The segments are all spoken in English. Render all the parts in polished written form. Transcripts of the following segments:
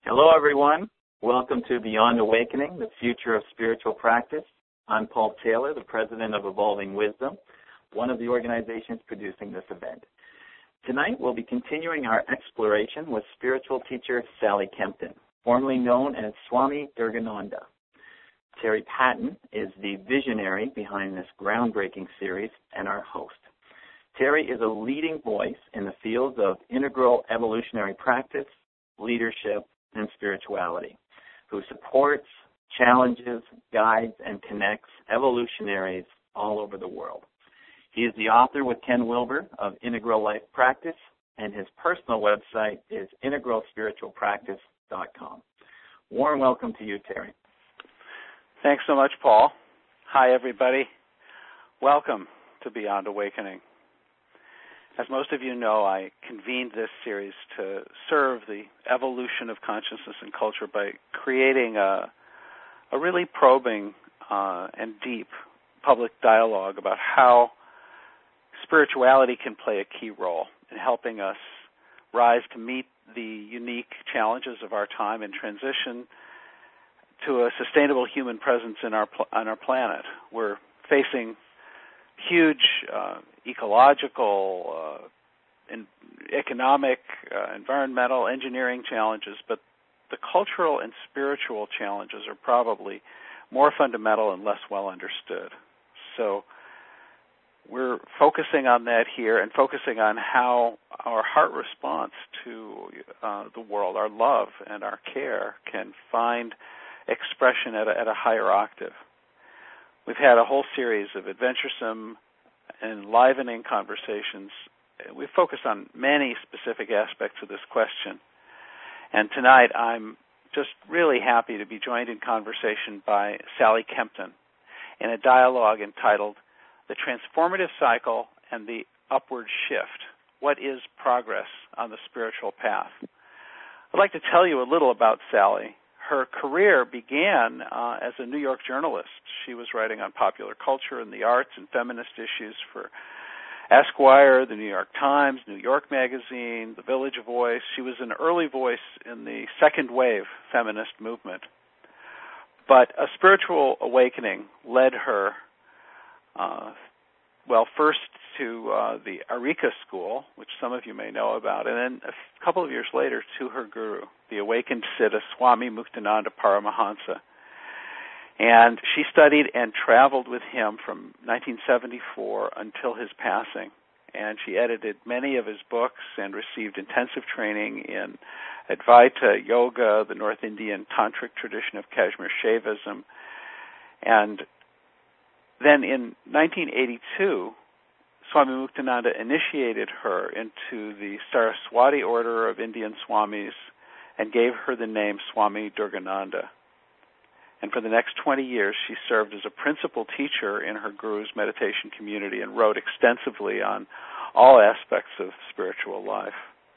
Hello, everyone. Welcome to Beyond Awakening, the Future of Spiritual Practice. I'm Paul Taylor, the president of Evolving Wisdom, one of the organizations producing this event. Tonight, we'll be continuing our exploration with spiritual teacher Sally Kempton, formerly known as Swami Durgananda. Terry Patton is the visionary behind this groundbreaking series and our host. Terry is a leading voice in the fields of integral evolutionary practice, leadership, and spirituality, who supports, challenges, guides, and connects evolutionaries all over the world. He is the author with Ken Wilber of Integral Life Practice, and his personal website is integralspiritualpractice.com. Warm welcome to you, Terry. Thanks so much, Paul. Hi, everybody. Welcome to Beyond Awakening. As most of you know, I convened this series to serve the evolution of consciousness and culture by creating a really probing and deep public dialogue about how spirituality can play a key role in helping us rise to meet the unique challenges of our time and transition to a sustainable human presence on our planet. We're facing huge ecological, economic, environmental, engineering challenges, but the cultural and spiritual challenges are probably more fundamental and less well understood. So we're focusing on that here and focusing on how our heart response to the world, our love and our care, can find expression at a higher octave. We've had a whole series of adventuresome and enlivening conversations. We've focused on many specific aspects of this question. And tonight I'm just really happy to be joined in conversation by Sally Kempton in a dialogue entitled The Transformative Cycle and the Upward Shift. What is progress on the spiritual path? I'd like to tell you a little about Sally. Her career began as a New York journalist. She was writing on popular culture and the arts and feminist issues for Esquire, the New York Times, New York Magazine, the Village Voice. She was an early voice in the second wave feminist movement. But a spiritual awakening led her, first to the Arika School, which some of you may know about, and then a couple of years later to her guru, the awakened Siddha Swami Muktananda Paramahansa. And she studied and traveled with him from 1974 until his passing. And she edited many of his books and received intensive training in Advaita Yoga, the North Indian Tantric tradition of Kashmir Shaivism. And then in 1982, Swami Muktananda initiated her into the Saraswati order of Indian Swamis and gave her the name Swami Durgananda. And for the next 20 years, she served as a principal teacher in her guru's meditation community and wrote extensively on all aspects of spiritual life.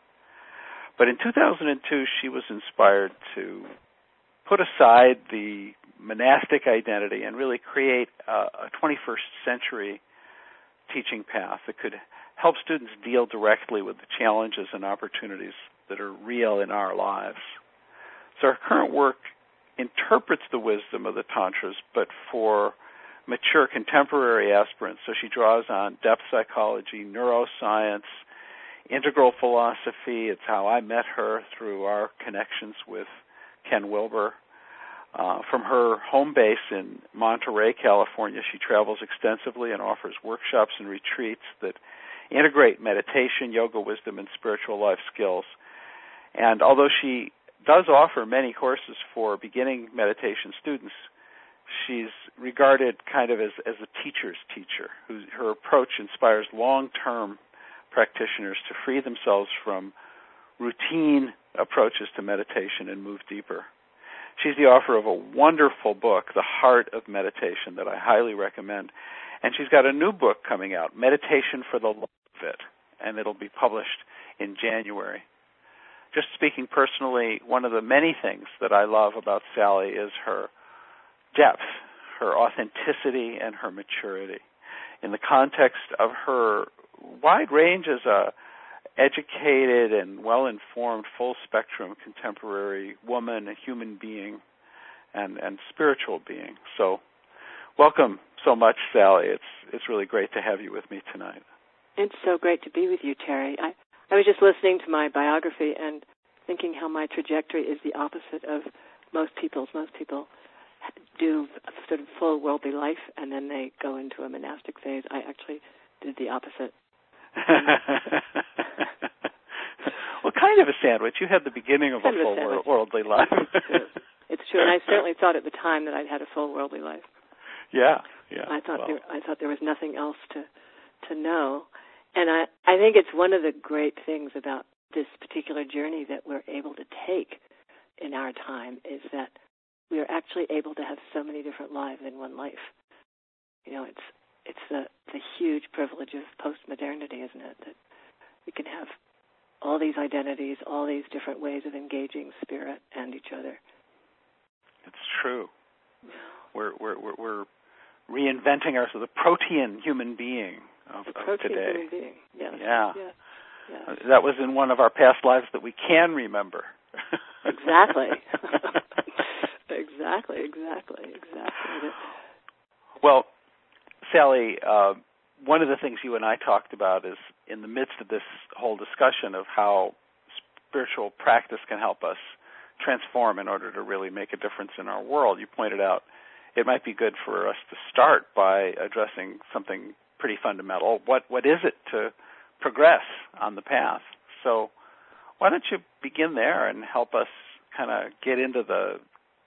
But in 2002, she was inspired to put aside the monastic identity and really create a 21st century teaching path that could help students deal directly with the challenges and opportunities that are real in our lives. So her current work interprets the wisdom of the Tantras, but for mature contemporary aspirants. So she draws on depth psychology, neuroscience, integral philosophy. It's how I met her through our connections with Ken Wilber. From her home base in Monterey, California, she travels extensively and offers workshops and retreats that integrate meditation, yoga, wisdom, and spiritual life skills. And although she does offer many courses for beginning meditation students, she's regarded kind of as a teacher's teacher. Her approach inspires long-term practitioners to free themselves from routine approaches to meditation and move deeper. She's the author of a wonderful book, The Heart of Meditation, that I highly recommend. And she's got a new book coming out, Meditation for the Love of It, and it'll be published in January. Just speaking personally, one of the many things that I love about Sally is her depth, her authenticity, and her maturity. In the context of her wide range as educated and well-informed, full-spectrum contemporary woman, a human being, and spiritual being. So welcome so much, Sally. It's really great to have you with me tonight. It's so great to be with you, Terry. I was just listening to my biography and thinking how my trajectory is the opposite of most people's. Most people do a sort of full worldly life, and then they go into a monastic phase. I actually did the opposite. Well, kind of a sandwich. You had the beginning of a full worldly life. It's true, and I certainly thought at the time that I'd had a full worldly life. Yeah. I thought there was nothing else to know, and I think it's one of the great things about this particular journey that we're able to take in our time is that we are actually able to have so many different lives in one life. You know, it's the huge privilege of post-modernity, isn't it? That we can have all these identities, all these different ways of engaging spirit and each other. It's true. We're reinventing ourselves, the protean human being of today. Human being. Yes. Yeah. Yes. That was in one of our past lives that we can remember. Exactly. Exactly. Well, Sally, one of the things you and I talked about is in the midst of this whole discussion of how spiritual practice can help us transform in order to really make a difference in our world, you pointed out it might be good for us to start by addressing something pretty fundamental. What is it to progress on the path? So why don't you begin there and help us kind of get into the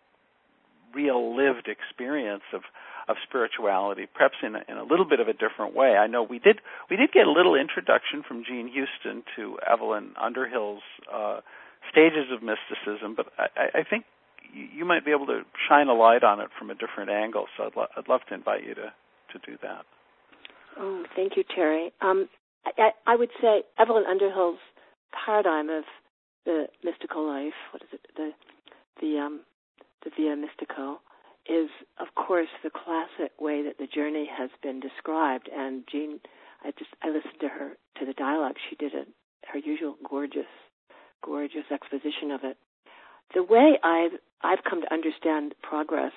real lived experience of spirituality, perhaps in a little bit of a different way. I know we did get a little introduction from Jean Houston to Evelyn Underhill's stages of mysticism, but I think you might be able to shine a light on it from a different angle. So I'd love to invite you to do that. Oh, thank you, Terry. I would say Evelyn Underhill's paradigm of the mystical life, what is it, the Via Mystico, is, of course, the classic way that the journey has been described. And Jean, I listened to the dialogue. She did her usual gorgeous exposition of it. The way I've come to understand progress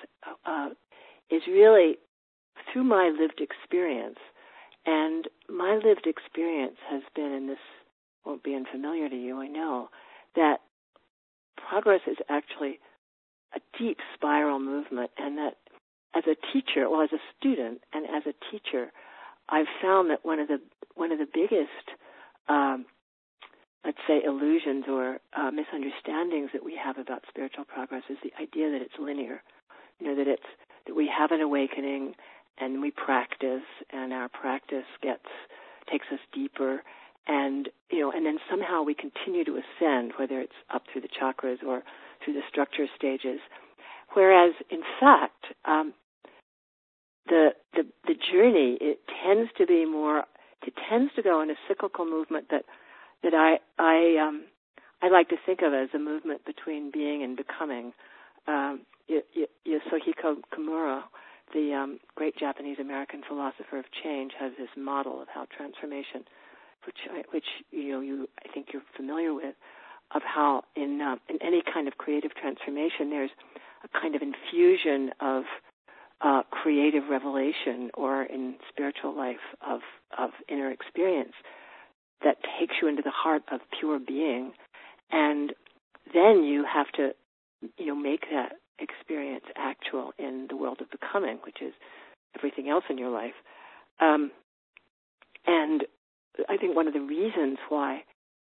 is really through my lived experience. And my lived experience has been, and this won't be unfamiliar to you, I know, that progress is actually a deep spiral movement, and that as a teacher, as a student and as a teacher, I've found that one of the biggest, let's say, illusions or misunderstandings that we have about spiritual progress is the idea that it's linear. You know, that we have an awakening and we practice, and our practice takes us deeper, and then somehow we continue to ascend, whether it's up through the chakras or through the structure stages. Whereas, in fact, the journey, it tends to go in a cyclical movement that I like to think of as a movement between being and becoming. Yasuhiko Kimura, the great Japanese-American philosopher of change, has this model of how transformation, which I think you're familiar with, of how in any kind of creative transformation there's a kind of infusion of creative revelation, or in spiritual life of inner experience that takes you into the heart of pure being, and then you have to make that experience actual in the world of becoming, which is everything else in your life. And I think one of the reasons why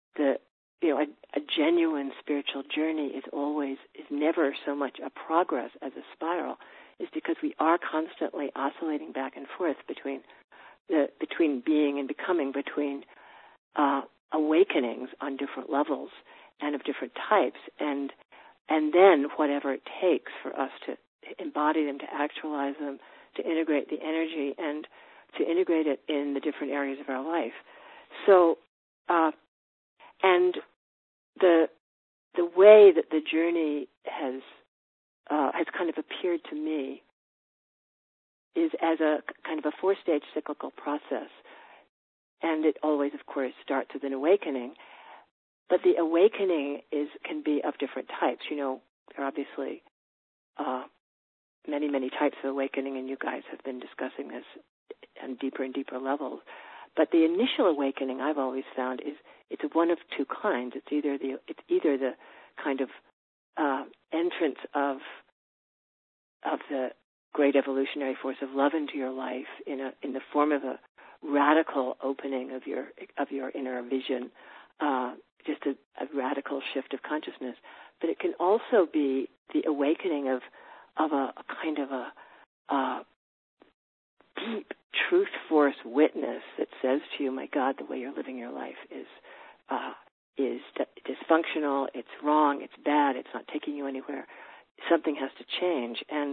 a genuine spiritual journey is never so much a progress as a spiral, is because we are constantly oscillating back and forth between being and becoming, between awakenings on different levels and of different types, and then whatever it takes for us to embody them, to actualize them, to integrate the energy, and to integrate it in the different areas of our life. So, and the way that the journey has kind of appeared to me is as a kind of a 4-stage cyclical process. and it always, of course, starts with an awakening. But the awakening can be of different types. You know, there are obviously many, many types of awakening, and you guys have been discussing this on deeper and deeper levels. But the initial awakening, I've always found, is it's one of two kinds. It's either the kind of entrance of the great evolutionary force of love into your life in the form of a radical opening of your inner vision, just a radical shift of consciousness. But it can also be the awakening of a kind of a deep truth force witness that says to you, my God, the way you're living your life is dysfunctional, it's wrong, it's bad, it's not taking you anywhere. Something has to change. And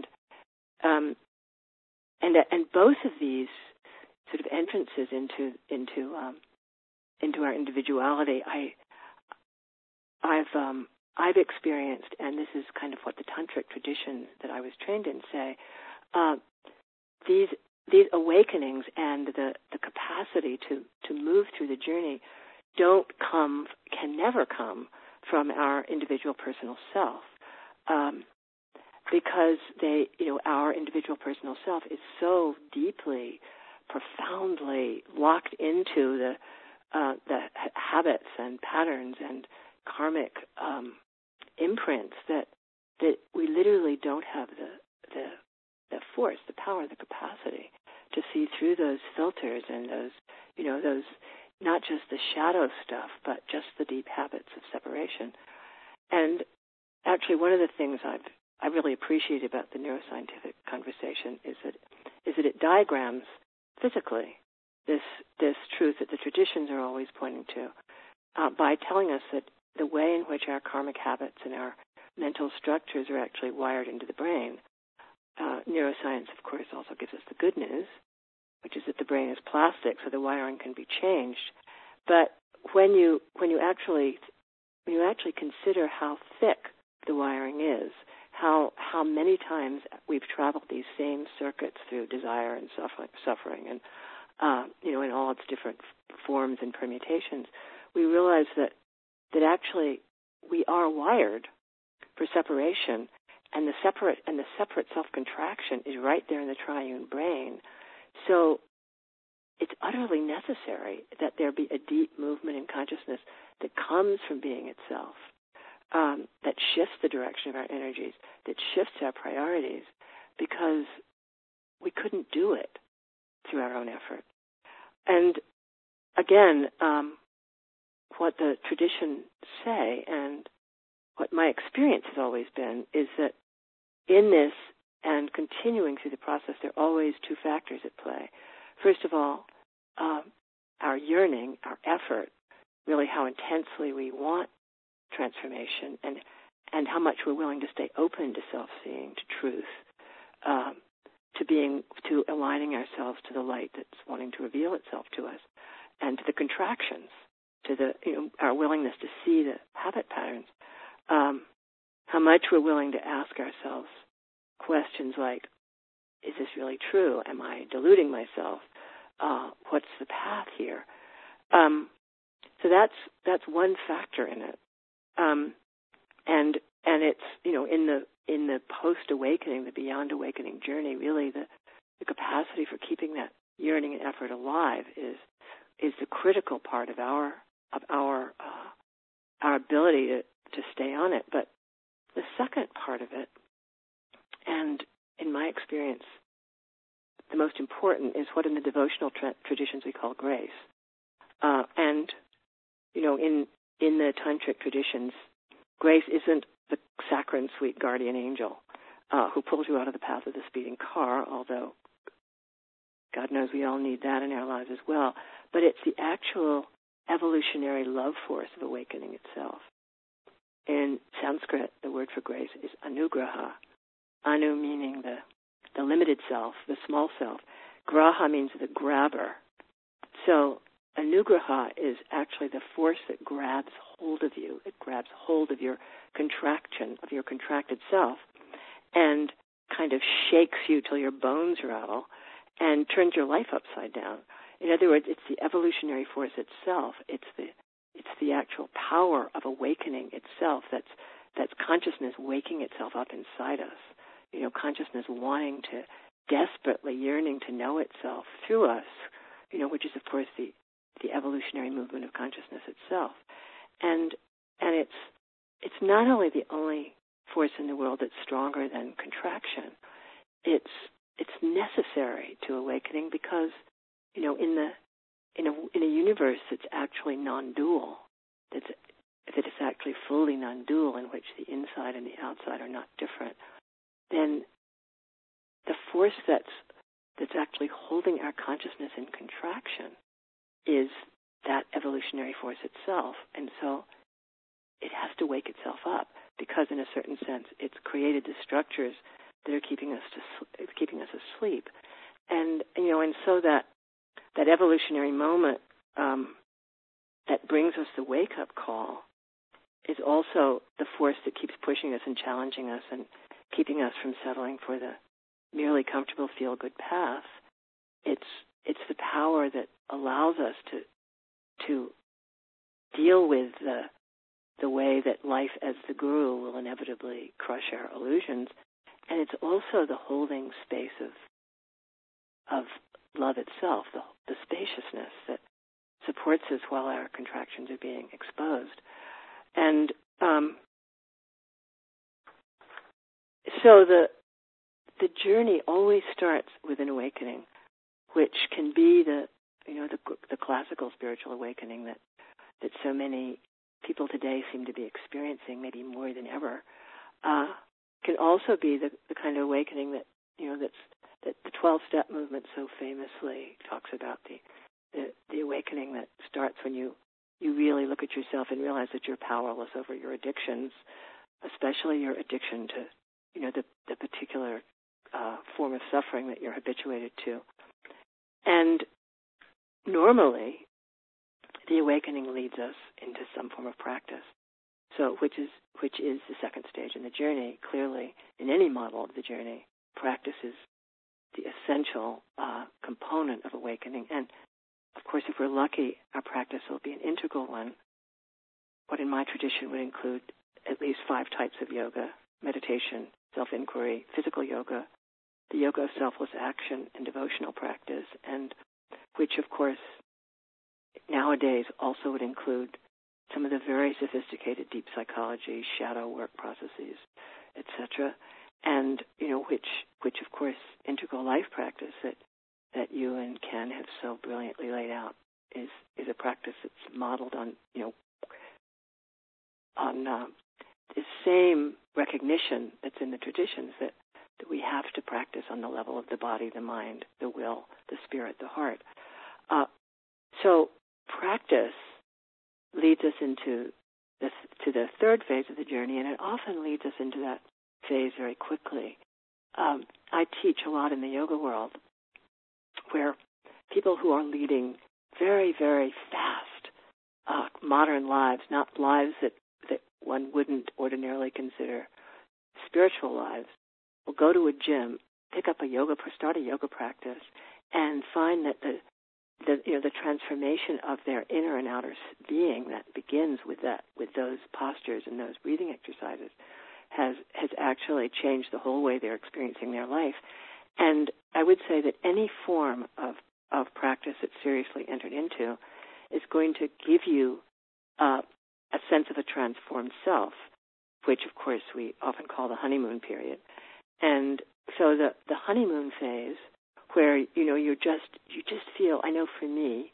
both of these sort of entrances into our individuality, I've experienced, and this is kind of what the tantric tradition that I was trained in say, these awakenings and the capacity to move through the journey can never come from our individual personal self, because our individual personal self is so deeply, profoundly locked into the habits and patterns and karmic imprints that we literally don't have the force, the power, the capacity to see through those filters and those not just the shadow stuff, but just the deep habits of separation. And actually, one of the things I really appreciate about the neuroscientific conversation is that it diagrams physically this truth that the traditions are always pointing to by telling us that the way in which our karmic habits and our mental structures are actually wired into the brain. Neuroscience, of course, also gives us the good news, which is that the brain is plastic, so the wiring can be changed. But when you actually consider how thick the wiring is, how many times we've traveled these same circuits through desire and suffering, and in all its different forms and permutations, we realize that actually we are wired for separation, and the separate self-contraction is right there in the triune brain. So it's utterly necessary that there be a deep movement in consciousness that comes from being itself, that shifts the direction of our energies, that shifts our priorities, because we couldn't do it through our own effort. And again, what the traditions say, and what my experience has always been, is that in this and continuing through the process, there are always two factors at play. First of all, our yearning, our effort, really how intensely we want transformation, and how much we're willing to stay open to self-seeing, to truth, to aligning ourselves to the light that's wanting to reveal itself to us, and to the contractions, to our willingness to see the habit patterns. How much we're willing to ask ourselves questions like, is this really true? Am I deluding myself? What's the path here? So that's one factor in it. And it's, in the post-awakening, the beyond awakening journey, really the capacity for keeping that yearning and effort alive is the critical part of our ability to stay on it. But the second part of it, and in my experience, the most important, is what in the devotional traditions we call grace. And in the tantric traditions, grace isn't the saccharine sweet guardian angel who pulls you out of the path of the speeding car, although God knows we all need that in our lives as well. But it's the actual evolutionary love force of awakening itself. In Sanskrit, the word for grace is anugraha. Anu meaning the limited self, the small self. Graha means the grabber. So anugraha is actually the force that grabs hold of you. It grabs hold of your contraction, of your contracted self, and kind of shakes you till your bones rattle and turns your life upside down. In other words, it's the evolutionary force itself. It's the actual power of awakening itself. That's consciousness waking itself up inside us. Consciousness wanting to, desperately yearning to know itself through us. Which is of course the evolutionary movement of consciousness itself. And it's not only the only force in the world that's stronger than contraction. It's necessary to awakening because, in a universe that's actually non-dual, that is actually fully non-dual, in which the inside and the outside are not different, then the force that's actually holding our consciousness in contraction is that evolutionary force itself. And so it has to wake itself up because, in a certain sense, it's created the structures that are keeping us asleep. And so that evolutionary moment that brings us the wake-up call is also the force that keeps pushing us and challenging us and keeping us from settling for the merely comfortable feel-good path. It's the power that allows us to deal with the way that life as the guru will inevitably crush our illusions, and it's also the holding space of love itself, the spaciousness that supports us while our contractions are being exposed. And so the journey always starts with an awakening, which can be the classical spiritual awakening that so many people today seem to be experiencing, maybe more than ever. Can also be the kind of awakening that that the 12-step movement so famously talks about, the awakening that starts when you really look at yourself and realize that you're powerless over your addictions, especially your addiction to the particular form of suffering that you're habituated to. And normally, the awakening leads us into some form of practice. So, which is the second stage in the journey. Clearly, in any model of the journey, practice is the essential component of awakening. And of course, if we're lucky, our practice will be an integral one. What in my tradition would include at least 5 types of yoga: meditation, self-inquiry, physical yoga, the yoga of selfless action, and devotional practice, and which, of course, nowadays also would include some of the very sophisticated deep psychology, shadow work processes, etc. And which of course integral life practice that you and Ken have so brilliantly laid out is a practice that's modeled on the same recognition that's in the traditions that we have to practice on the level of the body, the mind, the will, the spirit, the heart. So practice leads us into the third phase of the journey, and it often leads us into that phase very quickly. I teach a lot in the yoga world where people who are leading very, very fast modern lives, not lives that one wouldn't ordinarily consider spiritual lives, will go to a gym, pick up start a yoga practice, and find that the transformation of their inner and outer being that begins with those postures and those breathing exercises has actually changed the whole way they're experiencing their life. And I would say that any form of practice that's seriously entered into is going to give you a sense of a transformed self, which of course we often call the honeymoon period. And so the honeymoon phase, where you just feel, I know for me,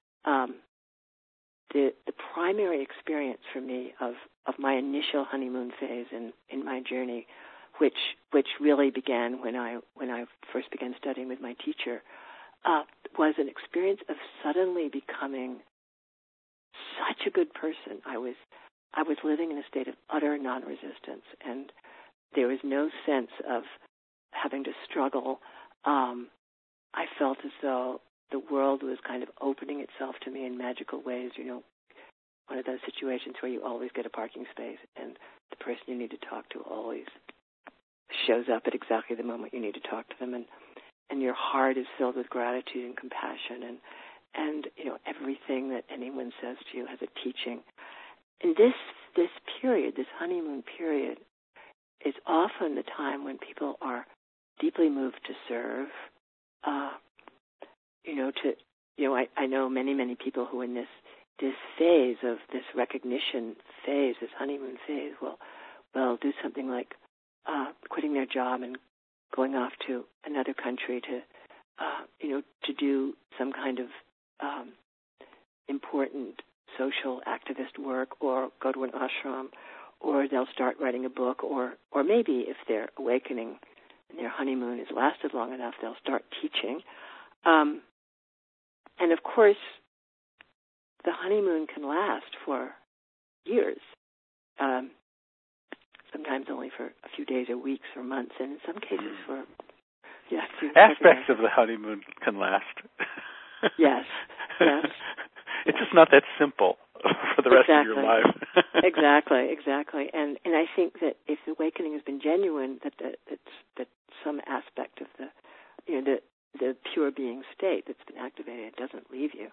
the primary experience for me of my initial honeymoon phase in my journey, which really began when I first began studying with my teacher, was an experience of suddenly becoming such a good person. I was living in a state of utter non-resistance, and there was no sense of having to struggle. I felt as though the world was kind of opening itself to me in magical ways, one of those situations where you always get a parking space and the person you need to talk to always shows up at exactly the moment you need to talk to them, and your heart is filled with gratitude and compassion, and everything that anyone says to you has a teaching. And this period, this honeymoon period, is often the time when people are deeply moved to serve. I know many people who in this phase of this recognition phase, this honeymoon phase, will do something like quitting their job and going off to another country to do some kind of important social activist work, or go to an ashram, or they'll start writing a book, or maybe if their awakening and their honeymoon has lasted long enough, they'll start teaching. And of course, the honeymoon can last for years, sometimes only for a few days or weeks or months, and in some cases for aspects of the honeymoon can last. Yes. It's just not that simple for the rest of your life. Exactly. And I think that if the awakening has been genuine, that some aspect of the pure being state that's been activated doesn't leave you.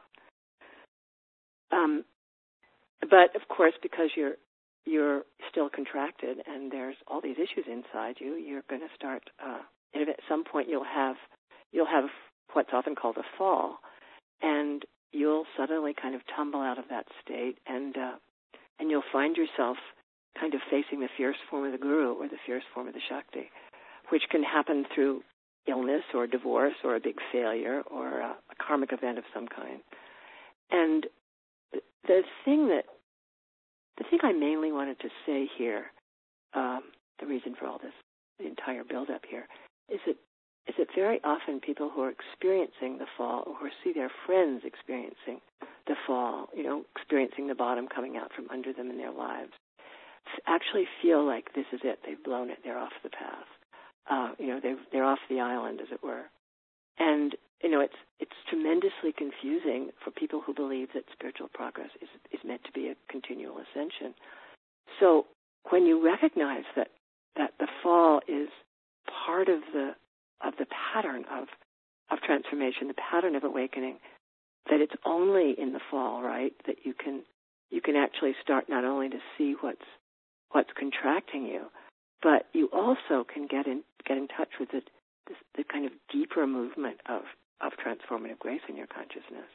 But of course, because you're still contracted and there's all these issues inside you, you're going to start. At some point, you'll have what's often called a fall, and you'll suddenly kind of tumble out of that state, and you'll find yourself kind of facing the fierce form of the guru or the fierce form of the Shakti, which can happen through illness or divorce or a big failure or a karmic event of some kind. And the thing I mainly wanted to say here, the reason for all this, the entire build-up here, is that very often people who are experiencing the fall, or who see their friends experiencing the fall, experiencing the bottom coming out from under them in their lives, actually feel like this is it. They've blown it. They're off the path. They're off the island, as it were. And it's tremendously confusing for people who believe that spiritual progress is meant to be a continual ascension. So when you recognize that the fall is part of the pattern of transformation, the pattern of awakening, that it's only in the fall, right, that you can actually start not only to see what's contracting you, but you also can get in touch with the kind of deeper movement of transformative grace in your consciousness,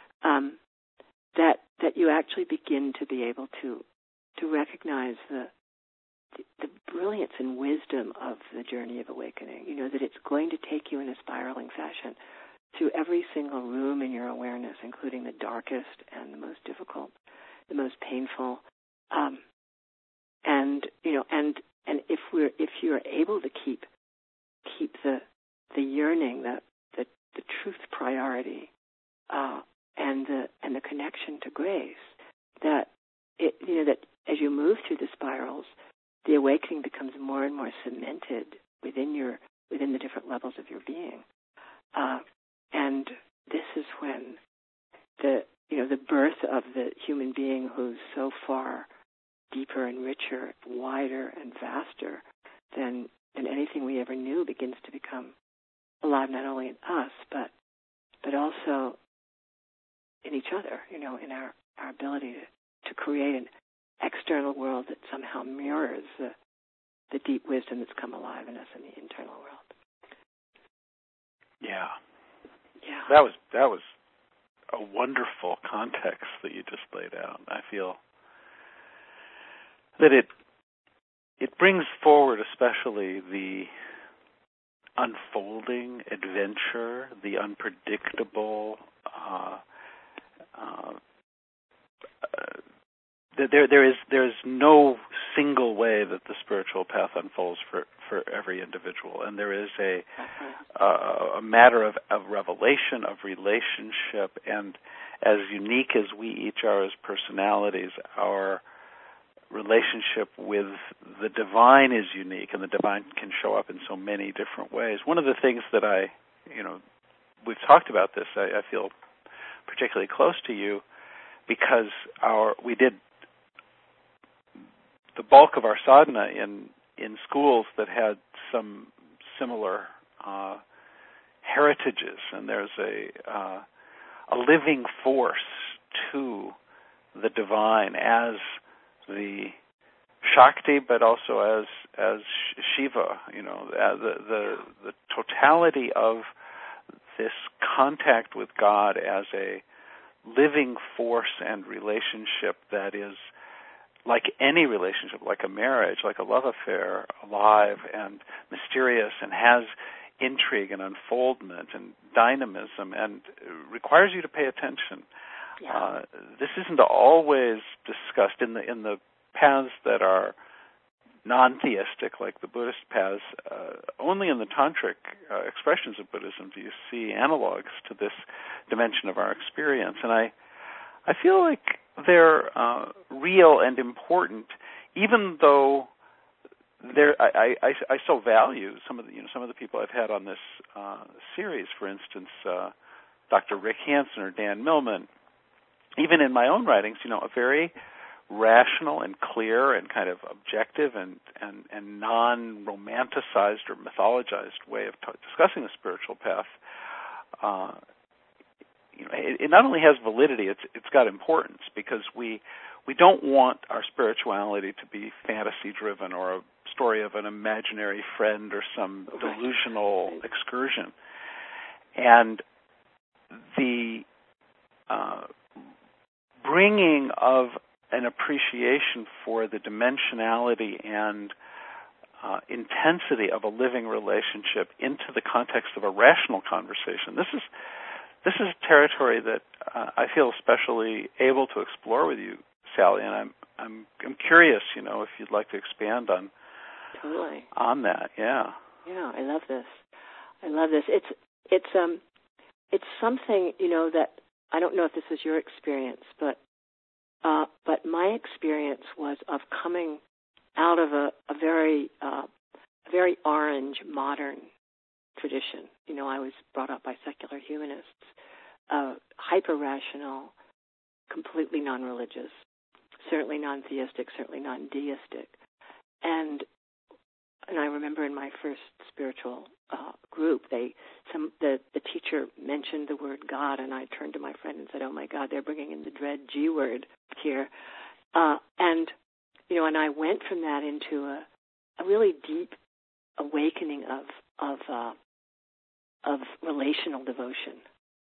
that you actually begin to be able to recognize the brilliance and wisdom of the journey of awakening. That it's going to take you in a spiraling fashion through every single room in your awareness, including the darkest and the most difficult, the most painful, and if you're able to keep the yearning, the truth priority, and the connection to grace, that as you move through the spirals, the awakening becomes more and more cemented within the different levels of your being, and this is when the birth of the human being who's so far deeper and richer, wider and vaster than anything we ever knew begins to become alive, not only in us but also in each other. In our ability to create an external world that somehow mirrors the deep wisdom that's come alive in us in the internal world. Yeah. That was a wonderful context that you just laid out. I feel that it brings forward especially the unfolding adventure, the unpredictable. There is no single way that the spiritual path unfolds for every individual, and there is a matter of revelation, of relationship, and as unique as we each are as personalities, our relationship with the divine is unique, and the divine can show up in so many different ways. One of the things that we've talked about this, I feel particularly close to you, because we did the bulk of our sadhana in schools that had some similar heritages, and there's a living force to the divine as the Shakti, but also as Shiva. The totality of this contact with God as a living force and relationship that is like any relationship, like a marriage, like a love affair, alive and mysterious and has intrigue and unfoldment and dynamism and requires you to pay attention. Yeah. This isn't always discussed in the paths that are non-theistic, like the Buddhist paths. Only in the tantric expressions of Buddhism do you see analogs to this dimension of our experience, and I feel like they're real and important, even though I still value some of the people I've had on this series. For instance, Dr. Rick Hansen or Dan Millman. Even in my own writings, a very rational and clear and kind of objective and non-romanticized or mythologized way of discussing the spiritual path. It not only has validity, it's got importance, because we don't want our spirituality to be fantasy-driven or a story of an imaginary friend or some delusional excursion. And the bringing of an appreciation for the dimensionality and intensity of a living relationship into the context of a rational conversation. This is territory that I feel especially able to explore with you, Sally, and I'm curious, if you'd like to expand on totally on that. Yeah. Yeah, I love this. It's something that I don't know if this is your experience, but my experience was of coming out of a very orange modern tradition. I was brought up by secular humanists, hyper-rational, completely non-religious, certainly non-theistic, certainly non-deistic. And I remember in my first spiritual group, the teacher mentioned the word God, and I turned to my friend and said, "Oh my God, they're bringing in the dread G word here," and I went from that into a really deep awakening of relational devotion,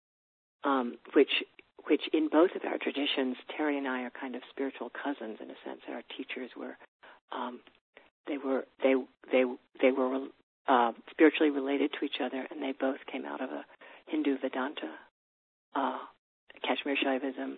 which in both of our traditions, Terry and I are kind of spiritual cousins in a sense. Our teachers were. They were spiritually related to each other, and they both came out of a Hindu Vedanta, Kashmir Shaivism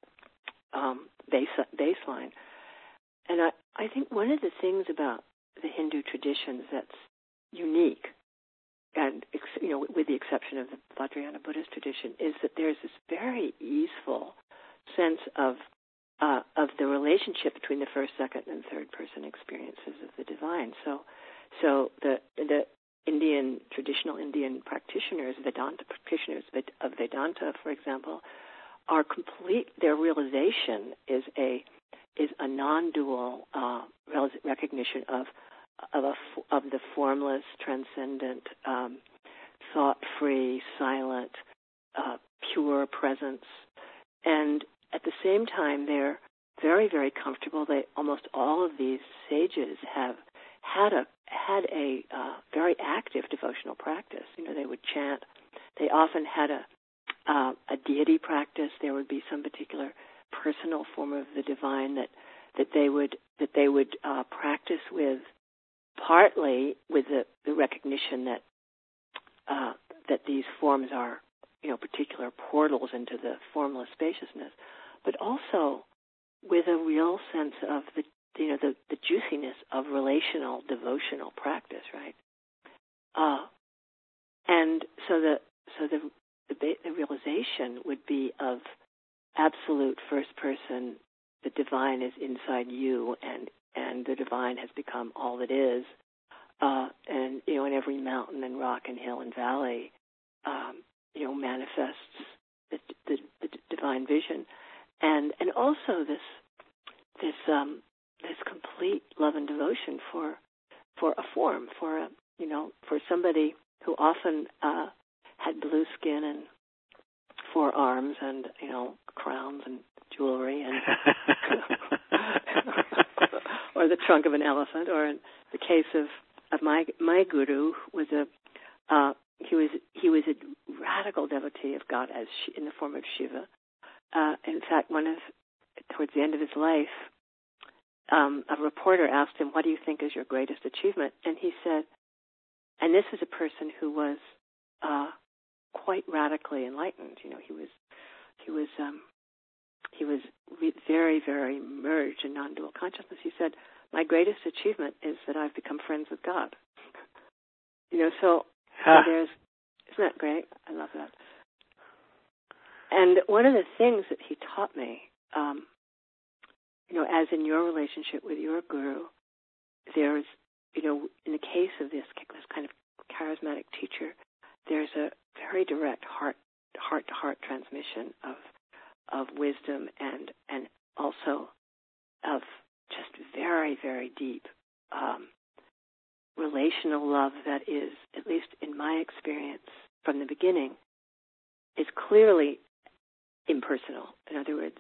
baseline. And I think one of the things about the Hindu traditions that's unique, and with the exception of the Vajrayana Buddhist tradition, is that there's this very easeful sense of the relationship between the first, second, and third person experiences of the divine. So the traditional Indian practitioners, Vedanta practitioners of Vedanta, for example, are complete. Their realization is a non-dual recognition of the formless, transcendent, thought-free, silent, pure presence, and at the same time, they're very, very comfortable. Almost all of these sages have had a very active devotional practice. They would chant. They often had a deity practice. There would be some particular personal form of the divine that they would practice with, partly with the recognition that these forms are particular portals into the formless spaciousness, but also with a real sense of the juiciness of relational devotional practice, right? And so the realization would be of absolute first person. The divine is inside you, and the divine has become all that is. And in every mountain and rock and hill and valley, manifests the divine vision, and also this complete love and devotion for a form, for somebody who often had blue skin and 4 arms and, crowns and jewelry and or the trunk of an elephant. Or in the case of my guru was he was a radical devotee of God in the form of Shiva. In fact, towards the end of his life, a reporter asked him, "What do you think is your greatest achievement?" And he said, and this is a person who was quite radically enlightened. He was very, very merged in non-dual consciousness. He said, "My greatest achievement is that I've become friends with God." So isn't that great? I love that. And one of the things that he taught me, as in your relationship with your guru, there's, in the case of this kind of charismatic teacher, there's a very direct heart-to-heart transmission of wisdom and also of just very, very deep relational love that is, at least in my experience from the beginning, is clearly impersonal. In other words,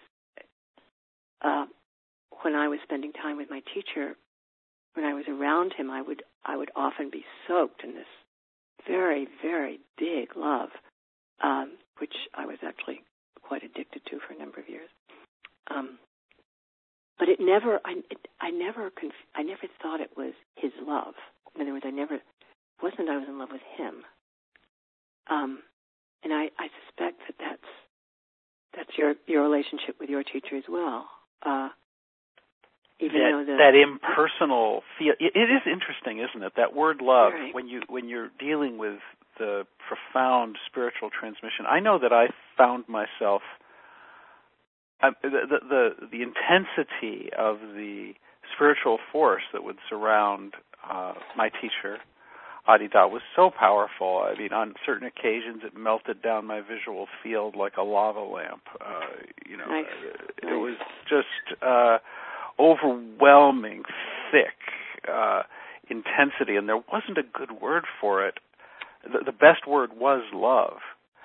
when I was spending time with my teacher, when I was around him, I would often be soaked in this very, very big love, which I was actually quite addicted to for a number of years. But it never, I never thought it was his love. In other words, it wasn't I was in love with him. And I suspect that's your relationship with your teacher as well. That impersonal feel. It is interesting, isn't it? That word love, right. when you're dealing with the profound spiritual transmission. I know that I found myself the intensity of the spiritual force that would surround my teacher, Adida, was so powerful. I mean, on certain occasions, it melted down my visual field like a lava lamp. Nice. It was just overwhelming, thick intensity, and there wasn't a good word for it. The best word was love,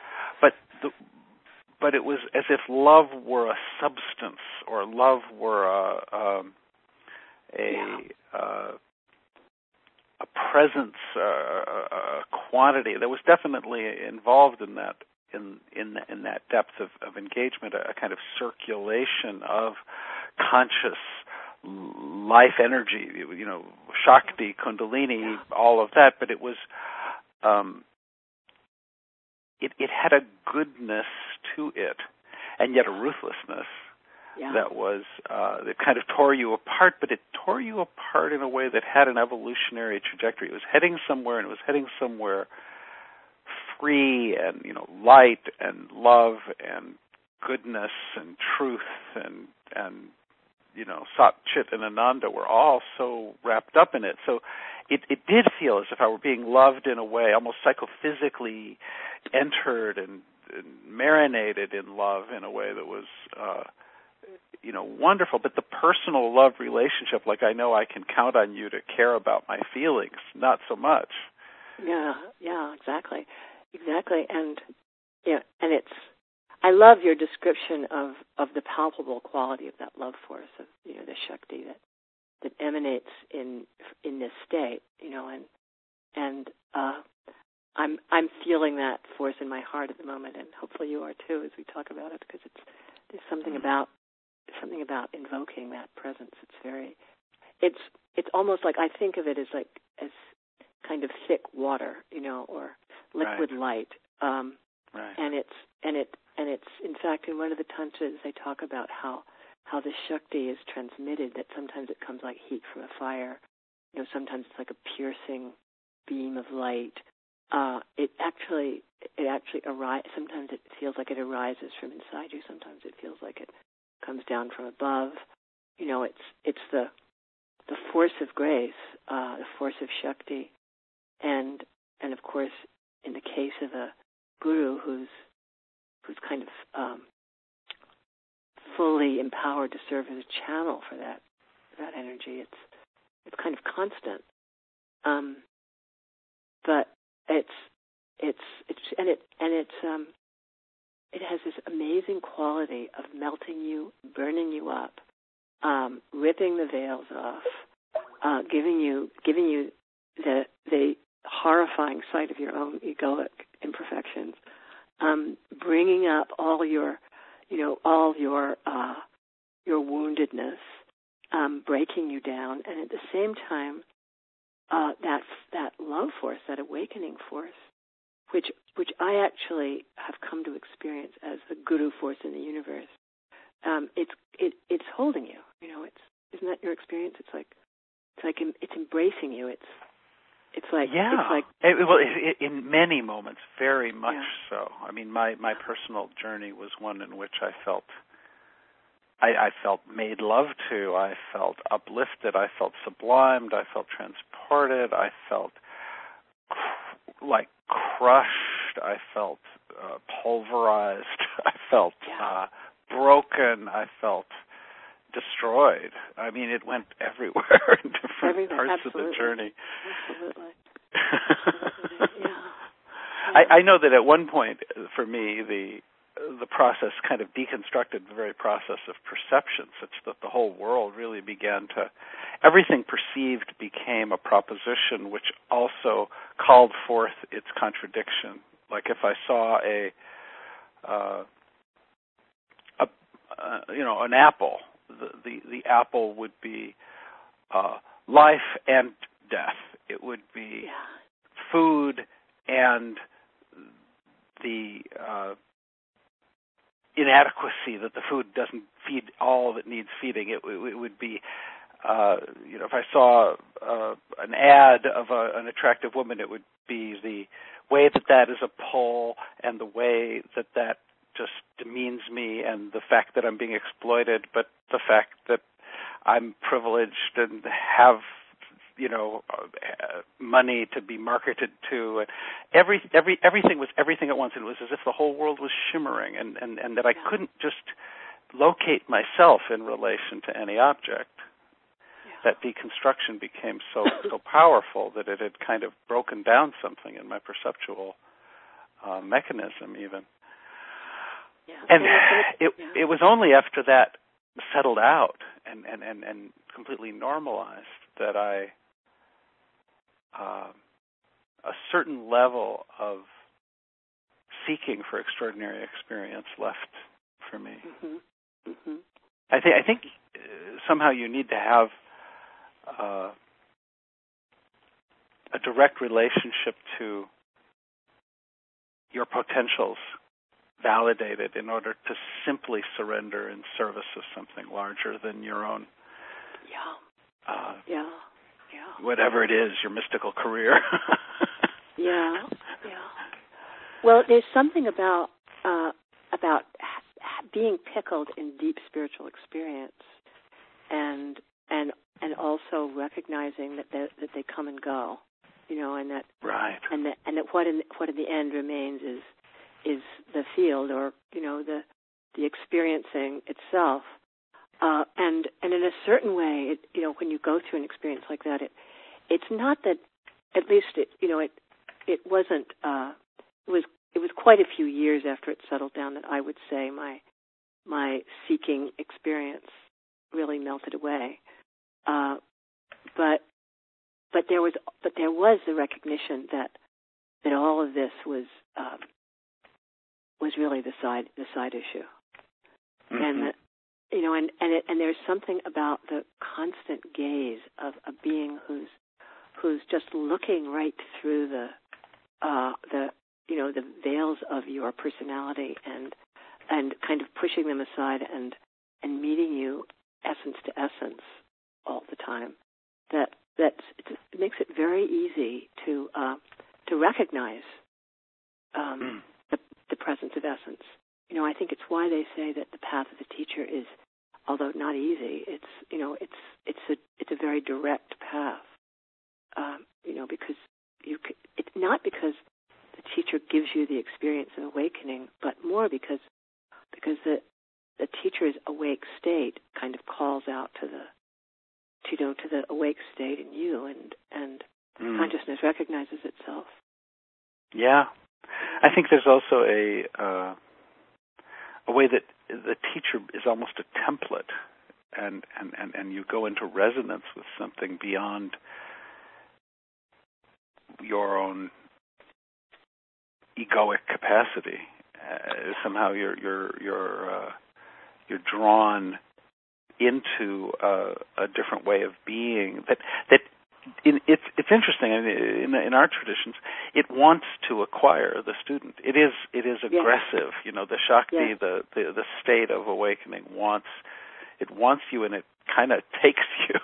but it was as if love were a substance, or love were a presence, a quantity that was definitely involved in that in that depth of engagement, a kind of circulation of conscious life energy, Shakti, Kundalini, all of that. But it was, it had a goodness to it, and yet a ruthlessness that was that kind of tore you apart. But it tore you apart in a way that had an evolutionary trajectory. It was heading somewhere, and it was heading somewhere free and light and love and goodness and truth and Sat, Chit, and Ananda were all so wrapped up in it. So it did feel as if I were being loved in a way, almost psychophysically entered and marinated in love in a way that was, wonderful. But the personal love relationship, like I know I can count on you to care about my feelings, not so much. Yeah, exactly. And and it's, I love your description of the palpable quality of that love force of the Shakti that emanates in this state, and I'm feeling that force in my heart at the moment, and hopefully you are too as we talk about it, because there's something about invoking that presence. It's almost like I think of it as kind of thick water, or liquid light. Right. And it's in fact in one of the tantras they talk about how the Shakti is transmitted, that sometimes it comes like heat from a fire, sometimes it's like a piercing beam of light. It actually arises. Sometimes it feels like it arises from inside you. Sometimes it feels like it comes down from above. It's the force of grace, the force of Shakti, and of course in the case of a guru who's kind of fully empowered to serve as a channel for that energy. It's kind of constant, but it's has this amazing quality of melting you, burning you up, ripping the veils off, giving you the horrifying sight of your own egoic imperfections, bringing up all your woundedness, breaking you down, and at the same time, that love force, that awakening force, which I actually have come to experience as the guru force in the universe. It's holding you. Isn't that your experience? It's embracing you. It's like in many moments, very much so. I mean, my personal journey was one in which I felt made love to. I felt uplifted. I felt sublimed. I felt transported. I felt like crushed. I felt pulverized. I felt broken. I felt destroyed. I mean, it went everywhere in different parts of the journey. Absolutely. I know that at one point, for me, the process kind of deconstructed the very process of perception, such that the whole world really began to, everything perceived became a proposition, which also called forth its contradiction. Like if I saw an apple, the apple would be life and death. It would be food and the inadequacy that the food doesn't feed all that needs feeding. It would be, if I saw an ad of an attractive woman, it would be the way that is a pull, and the way that just demeans me, and the fact that I'm being exploited, but the fact that I'm privileged and have money to be marketed to. Everything was everything at once. It was as if the whole world was shimmering, and that I couldn't just locate myself in relation to any object. That deconstruction became so powerful that it had kind of broken down something in my perceptual mechanism even. And it was only after that settled out and completely normalized that a certain level of seeking for extraordinary experience left for me. Mm-hmm. Mm-hmm. I think somehow you need to have a direct relationship to your potentials validated in order to simply surrender in service of something larger than your own. Whatever it is, your mystical career. Well, there's something about being pickled in deep spiritual experience, and also recognizing that they come and go, and that and that what in the end remains is the field, or the experiencing itself. And in a certain way, when you go through an experience like that, it's not that, at least it wasn't. It was quite a few years after it settled down that I would say my seeking experience really melted away. But there was the recognition that all of this was really the side issue, mm-hmm. and that. And there's something about the constant gaze of a being who's just looking right through the veils of your personality and kind of pushing them aside and meeting you essence to essence all the time. It makes it very easy to recognize the presence of essence. I think it's why they say that the path of the teacher is, although not easy, it's a very direct path. Because it's not because the teacher gives you the experience of awakening, but more because the teacher's awake state kind of calls out to the awake state in you, and consciousness recognizes itself. Yeah, I think there's also a a way that the teacher is almost a template, and you go into resonance with something beyond your own egoic capacity. Somehow you're drawn into a different way of being that it's interesting. I mean, in our traditions, it wants to acquire the student. It is aggressive. You know, the Shakti, the state of awakening wants you, and it kind of takes you.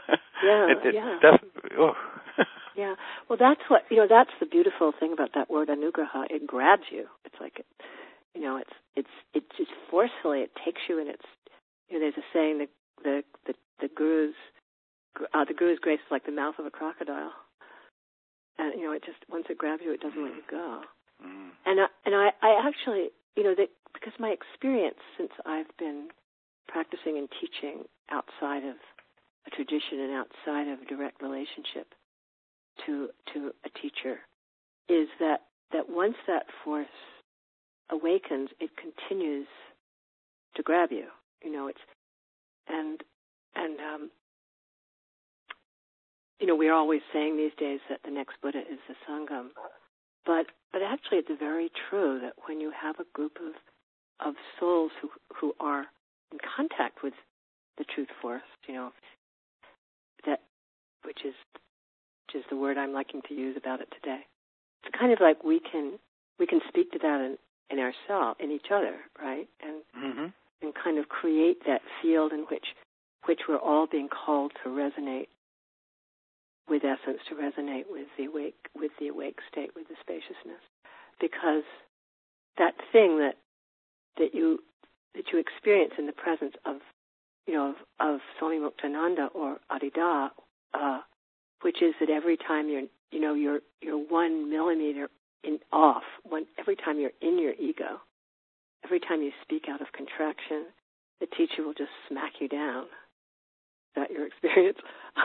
Yeah. Well, that's what that's the beautiful thing about that word anugraha. It grabs you. It's like it's just forcefully. It takes you, and it's there's a saying that the guru's grace is like the mouth of a crocodile, and it just once it grabs you, it doesn't let you go. Mm. And I actually that because my experience since I've been practicing and teaching outside of a tradition and outside of a direct relationship to a teacher is that once that force awakens, it continues to grab you. We're always saying these days that the next Buddha is the Sangam, but actually it's very true that when you have a group of souls who are in contact with the truth force, that which is the word I'm liking to use about it today. It's kind of like we can speak to that in ourselves, in each other, right? And and kind of create that field in which we're all being called to resonate with essence, to resonate with the awake state, with the spaciousness, because that thing that you experience in the presence of Swami Muktananda or Adida, which is that every time you're 1 millimeter off, every time you're in your ego, every time you speak out of contraction, the teacher will just smack you down. Is that your experience?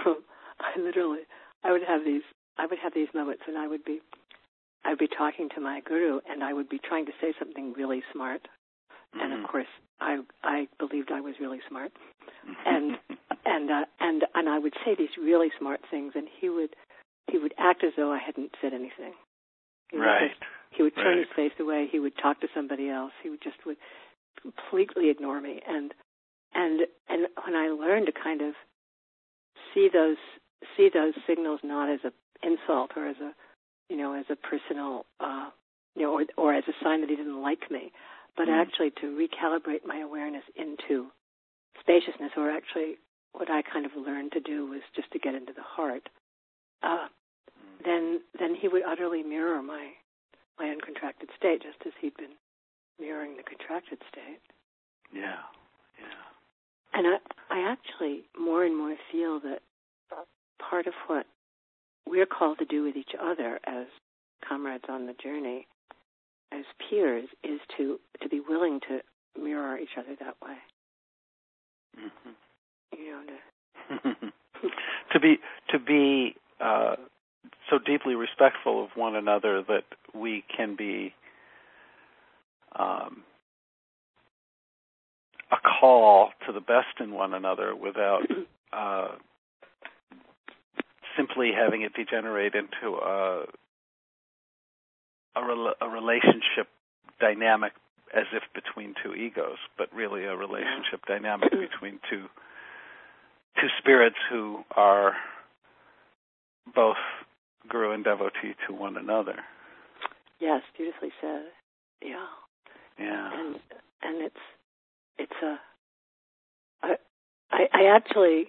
I would have these moments, and I would be talking to my guru, and I would be trying to say something really smart, and of course I believed I was really smart, and I would say these really smart things, and he would act as though I hadn't said anything. Right. He would turn his face away. He would talk to somebody else. He would completely ignore me, and when I learned to kind of see those signals not as an insult or as a personal or as a sign that he didn't like me, but actually to recalibrate my awareness into spaciousness, or actually what I kind of learned to do was just to get into the heart. Then he would utterly mirror my uncontracted state, just as he'd been mirroring the contracted state. Yeah. And I actually more and more feel that part of what we're called to do with each other as comrades on the journey, as peers, is to be willing to mirror each other that way. To be so deeply respectful of one another that we can be a call to the best in one another without simply having it degenerate into a relationship dynamic as if between two egos, but really a relationship dynamic between two spirits who are both guru and devotee to one another. Yes, beautifully said. Yeah. And it's I actually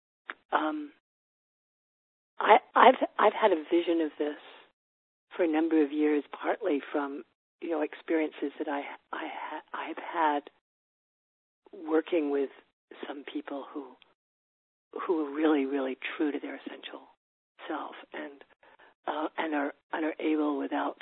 I've had a vision of this for a number of years, partly from experiences that I've had working with some people who are really, really true to their essential self and are able without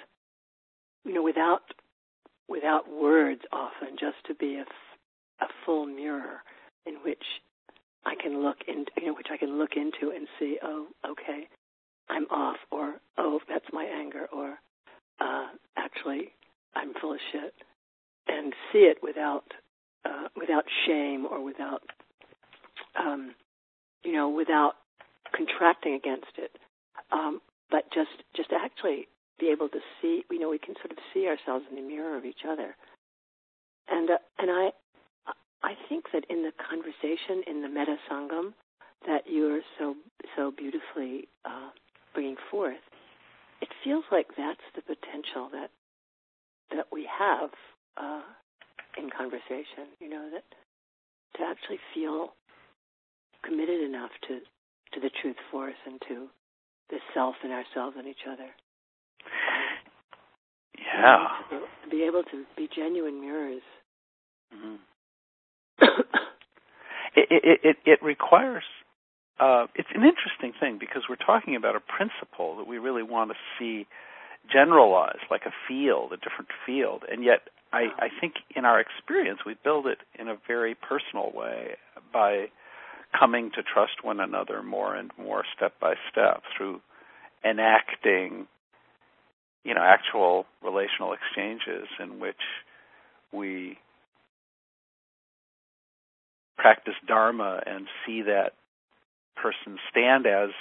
words often just to be a full mirror in which I can look into and see, oh, okay, I'm off, or oh, that's my anger, or actually I'm full of shit. see it without shame or without without contracting against it, but just actually be able to see. We can sort of see ourselves in the mirror of each other, and I think that in the conversation in the Metta Sangam that you're so beautifully bringing forth, it feels like that's the potential that we have in conversation. That to actually feel committed enough to the truth force and to the self and ourselves and each other. Yeah. To be able to be genuine mirrors. Mm-hmm. It requires. It's an interesting thing because we're talking about a principle that we really want to see generalized, like a field, a different field, and yet I think in our experience we build it in a very personal way by coming to trust one another more and more step by step through enacting, actual relational exchanges in which we practice Dharma and see that person stand as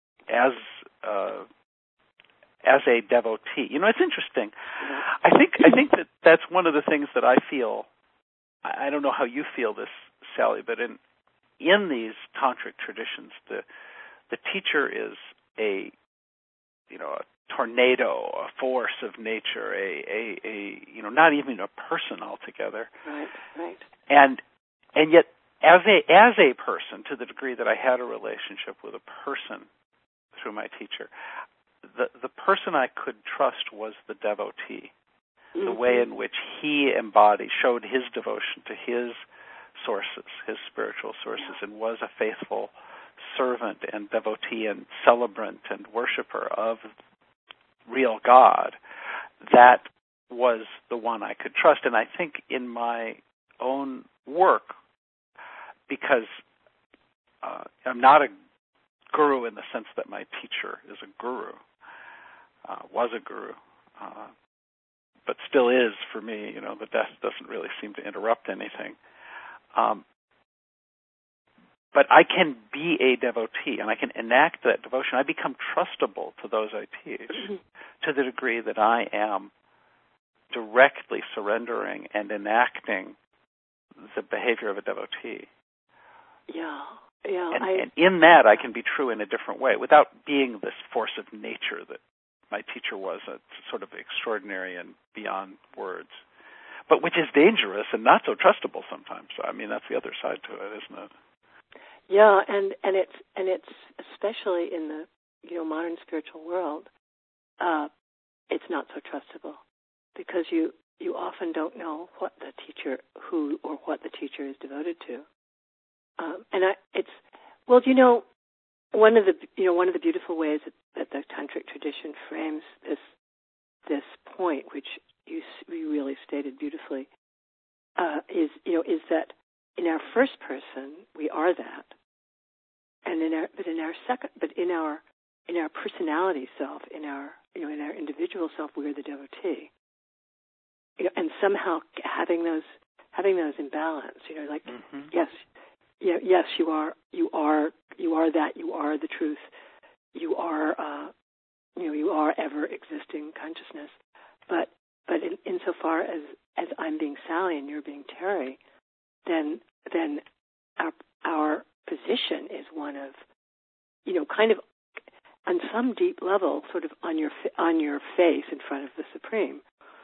a devotee. It's interesting. I think that's one of the things that I feel. I don't know how you feel this, Sally, but in these tantric traditions, the teacher is a tornado, a force of nature, a not even a person altogether. Right. And yet, as a person, to the degree that I had a relationship with a person through my teacher, the person I could trust was the devotee. Mm-hmm. The way in which he showed his devotion to his sources, his spiritual sources, and was a faithful servant and devotee and celebrant and worshiper of real God. That was the one I could trust. And I think in my own work, because I'm not a guru in the sense that my teacher is a guru, was a guru, but still is for me. The death doesn't really seem to interrupt anything. But I can be a devotee, and I can enact that devotion. I become trustable to those I teach to the degree that I am directly surrendering and enacting the behavior of a devotee. Yeah. And in that, I can be true in a different way without being this force of nature that my teacher was, a sort of extraordinary and beyond words, but which is dangerous and not so trustable sometimes. So, that's the other side to it, isn't it? Yeah, and it's especially in the modern spiritual world, it's not so trustable because you often don't know what the teacher is devoted to. One of the beautiful ways that the tantric tradition frames this point, which you really stated beautifully, is that in our first person we are that, and in our personality self, in our individual self, we are the devotee. And somehow having those in balance, mm-hmm. yes, you are that, you are the truth, you are ever existing consciousness. But insofar as I'm being Sally and you're being Terry, then our position is one of, kind of on some deep level, sort of on your face in front of the Supreme.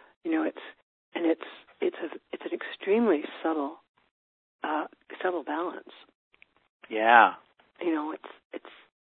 It's an extremely subtle balance. Yeah. It's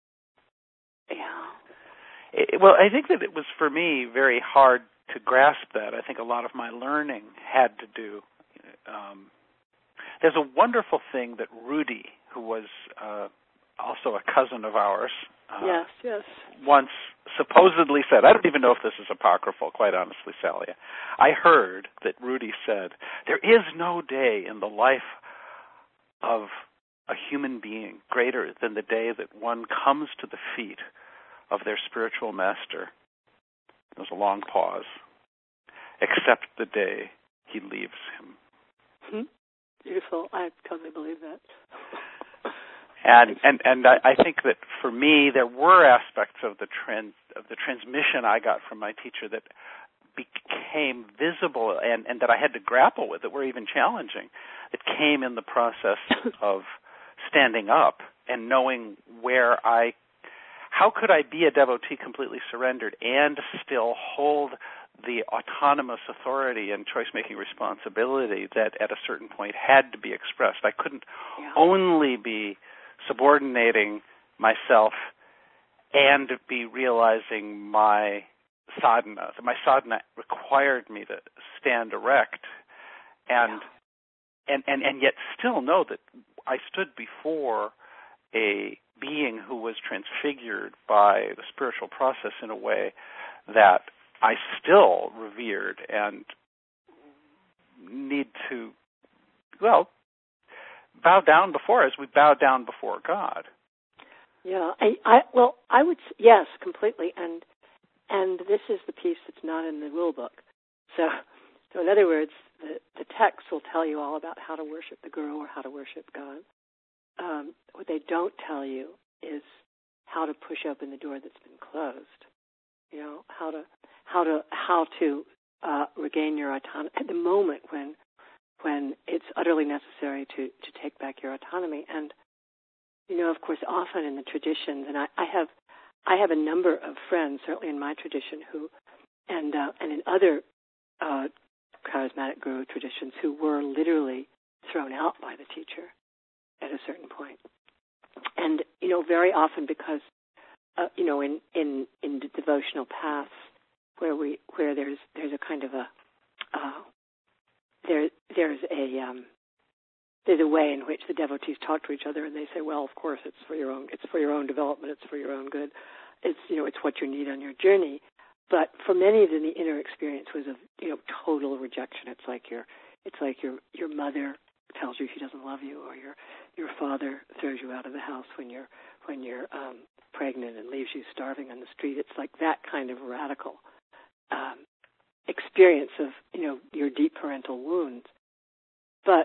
Well, I think that it was for me very hard to grasp that. I think a lot of my learning had to do. There's a wonderful thing that Rudy, who was also a cousin of ours, yes, once supposedly said. I don't even know if this is apocryphal, quite honestly, Sally. I heard that Rudy said, "There is no day in the life of a human being greater than the day that one comes to the feet of their spiritual master." There was a long pause. "Except the day he leaves him. Beautiful. I totally believe that. And I think that for me, there were aspects of the transmission I got from my teacher that became visible and that I had to grapple with, that were even challenging. It came in the process of standing up and knowing how could I be a devotee completely surrendered and still hold the autonomous authority and choice-making responsibility that at a certain point had to be expressed. I couldn't only be subordinating myself and be realizing my sadhana. My sadhana required me to stand erect and yet still know that I stood before a being who was transfigured by the spiritual process in a way that I still revered and need to, bow down before as we bow down before God. Yeah, I would, yes, completely, and this is the piece that's not in the rule book. So in other words, the text will tell you all about how to worship the Guru or how to worship God. What they don't tell you is how to push open the door that's been closed. You know, how to regain your autonomy at the moment when it's utterly necessary to take back your autonomy. And you know, of course, often in the traditions, and I have a number of friends, certainly in my tradition, who and in other charismatic guru traditions, who were literally thrown out by the teacher at a certain point. And you know, very often because you know, in the devotional paths where there's a kind of there's a way in which the devotees talk to each other, and they say, well, of course, it's for your own development, it's for your own good, it's what you need on your journey. But for many of them, the inner experience was of total rejection. It's like your mother tells you she doesn't love you, or your father throws you out of the house when you're pregnant and leaves you starving on the street. It's like that kind of radical experience of your deep parental wounds. But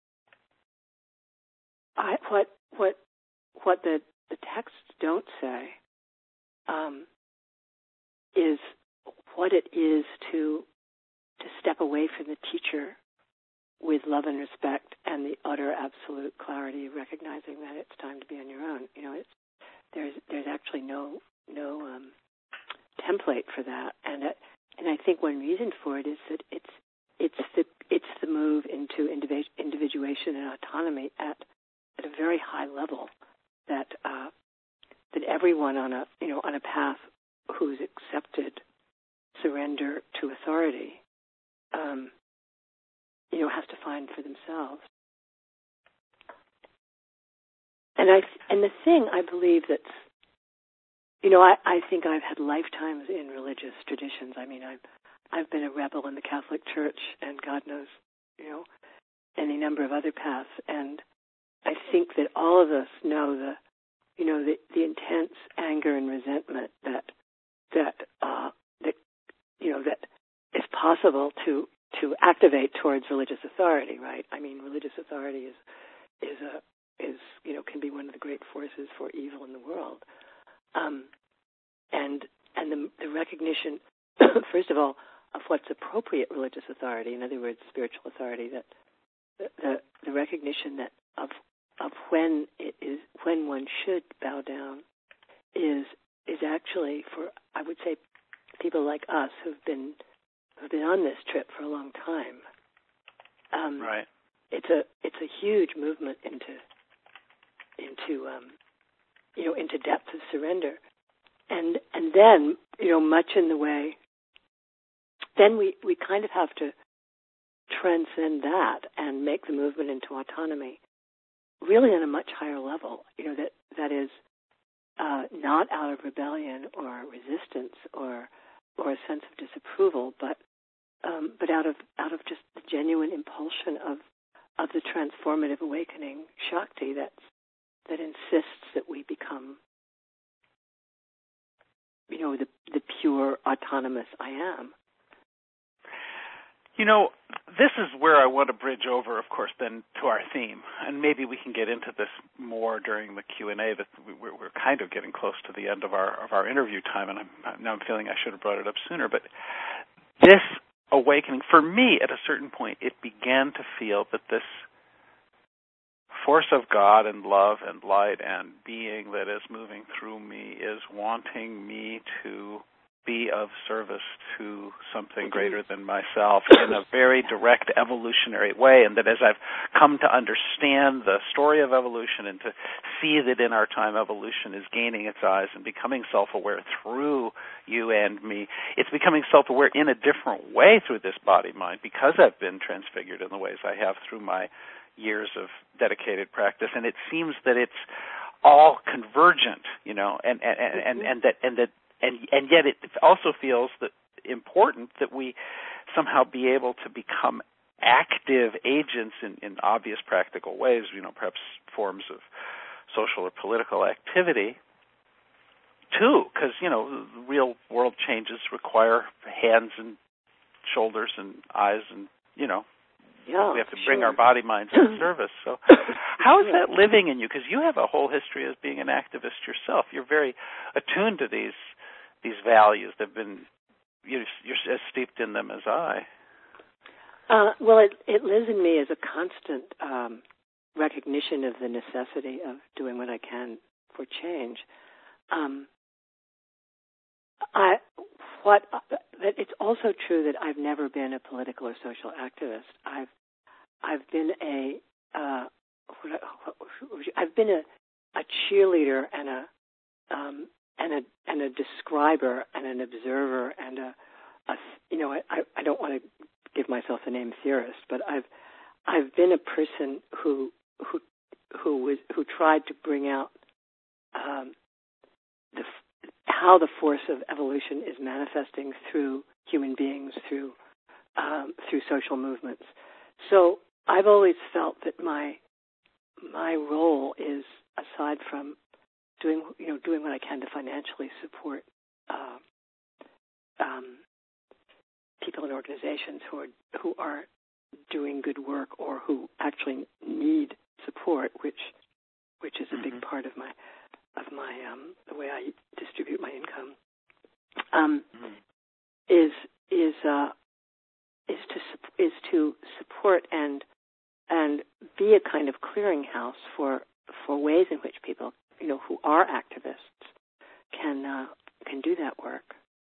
what the texts don't say is what it is to step away from the teacher with love and respect and the utter absolute clarity of recognizing that it's time to be on your own. There's actually no template for that, and I think one reason for it is that it's the move into individuation and autonomy at a very high level that everyone on a path who's accepted surrender to authority has to find for themselves. And the thing I believe that's I think I've had lifetimes in religious traditions. I mean, I've been a rebel in the Catholic Church, and God knows, any number of other paths. And I think that all of us know the intense anger and resentment that is possible to activate towards religious authority, right? I mean, religious authority can be one of the great forces for evil in the world. And the recognition, first of all, of what's appropriate religious authority, in other words, spiritual authority, that the recognition that of when one should bow down is actually, for, I would say, people like us who've been on this trip for a long time. Right. It's a huge movement into depth of surrender, and then much in the way, then we kind of have to transcend that and make the movement into autonomy, really on a much higher level. That is not out of rebellion or resistance or a sense of disapproval, but out of just the genuine impulsion of the transformative awakening Shakti that insists that we become the pure autonomous I am. this is where I want to bridge over, of course, then to our theme, and maybe we can get into this more during the Q&A. That we're kind of getting close to the end of our interview time, and I'm feeling I should have brought it up sooner. But this awakening, for me, at a certain point, it began to feel that this force of God and love and light and being that is moving through me is wanting me to be of service to something greater than myself in a very direct evolutionary way, and that as I've come to understand the story of evolution and to see that in our time evolution is gaining its eyes and becoming self-aware through you and me, it's becoming self-aware in a different way through this body-mind because I've been transfigured in the ways I have through my years of dedicated practice, and it seems that it's all convergent, and yet it also feels that important that we somehow be able to become active agents in obvious practical ways, perhaps forms of social or political activity too, because, real world changes require hands and shoulders and eyes and, we have to bring our body minds into service. So how is that living in you? Because you have a whole history as being an activist yourself. You're very attuned to these values. They've been, you're as steeped in them as I. Well, it lives in me as a constant recognition of the necessity of doing what I can for change. It's also true that I've never been a political or social activist. I've been a cheerleader and a describer and an observer and I don't want to give myself the name theorist, but I've been a person who tried to bring out how the force of evolution is manifesting through human beings, through social movements. So I've always felt that my role is, aside from doing what I can to financially support people and organizations who are doing good work or who actually need support, which is a big part of my the way I distribute my income, is to support and be a kind of clearinghouse for ways in which people who are activists can do that work.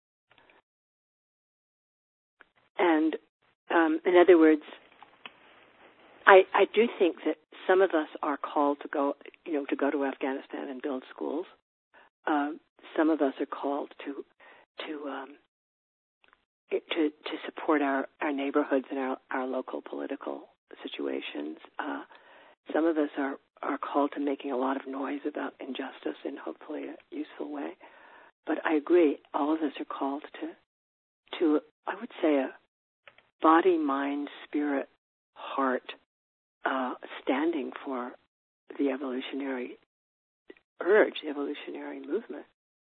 And in other words, I do think that some of us are called to go to Afghanistan and build schools. Some of us are called to support our neighborhoods and our local political situations. Some of us are called to making a lot of noise about injustice in hopefully a useful way. But I agree, all of us are called to I would say a body, mind, spirit, heart, standing for the evolutionary urge, the evolutionary movement.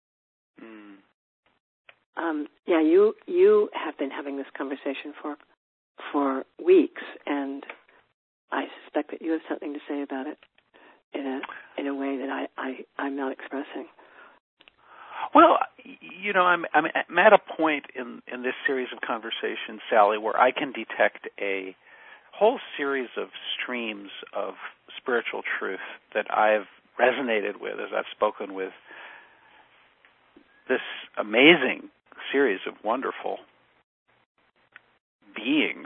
You have been having this conversation for weeks, and I suspect that you have something to say about it in a way that I'm not expressing. Well, I'm at a point in this series of conversations, Sally, where I can detect a whole series of streams of spiritual truth that I've resonated with as I've spoken with this amazing series of wonderful beings,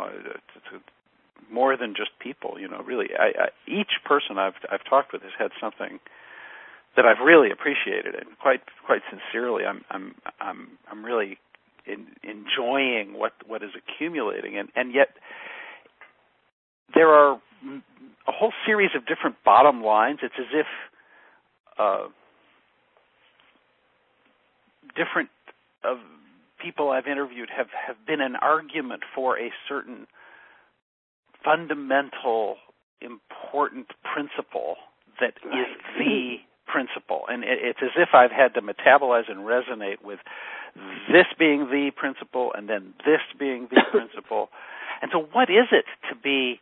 more than just people, really. Each person I've talked with has had something that I've really appreciated, and quite sincerely, I'm really enjoying what is accumulating, and yet there are a whole series of different bottom lines. It's as if different people I've interviewed have been an argument for a certain fundamental, important principle that is the principle. And it's as if I've had to metabolize and resonate with this being the principle and then this being the principle. And so what is it to be,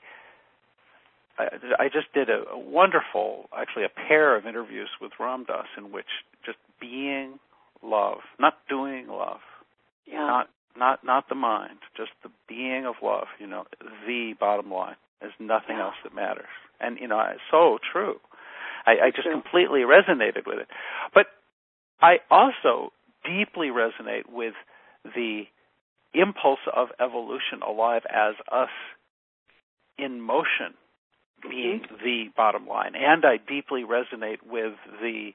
I just did a wonderful, actually a pair of interviews with Ram Dass in which just being love, not doing love, not the mind, just the being of love, the bottom line. There's nothing else that matters. And, it's so true. I just completely resonated with it. But I also deeply resonate with the impulse of evolution alive as us in motion being the bottom line. And I deeply resonate with the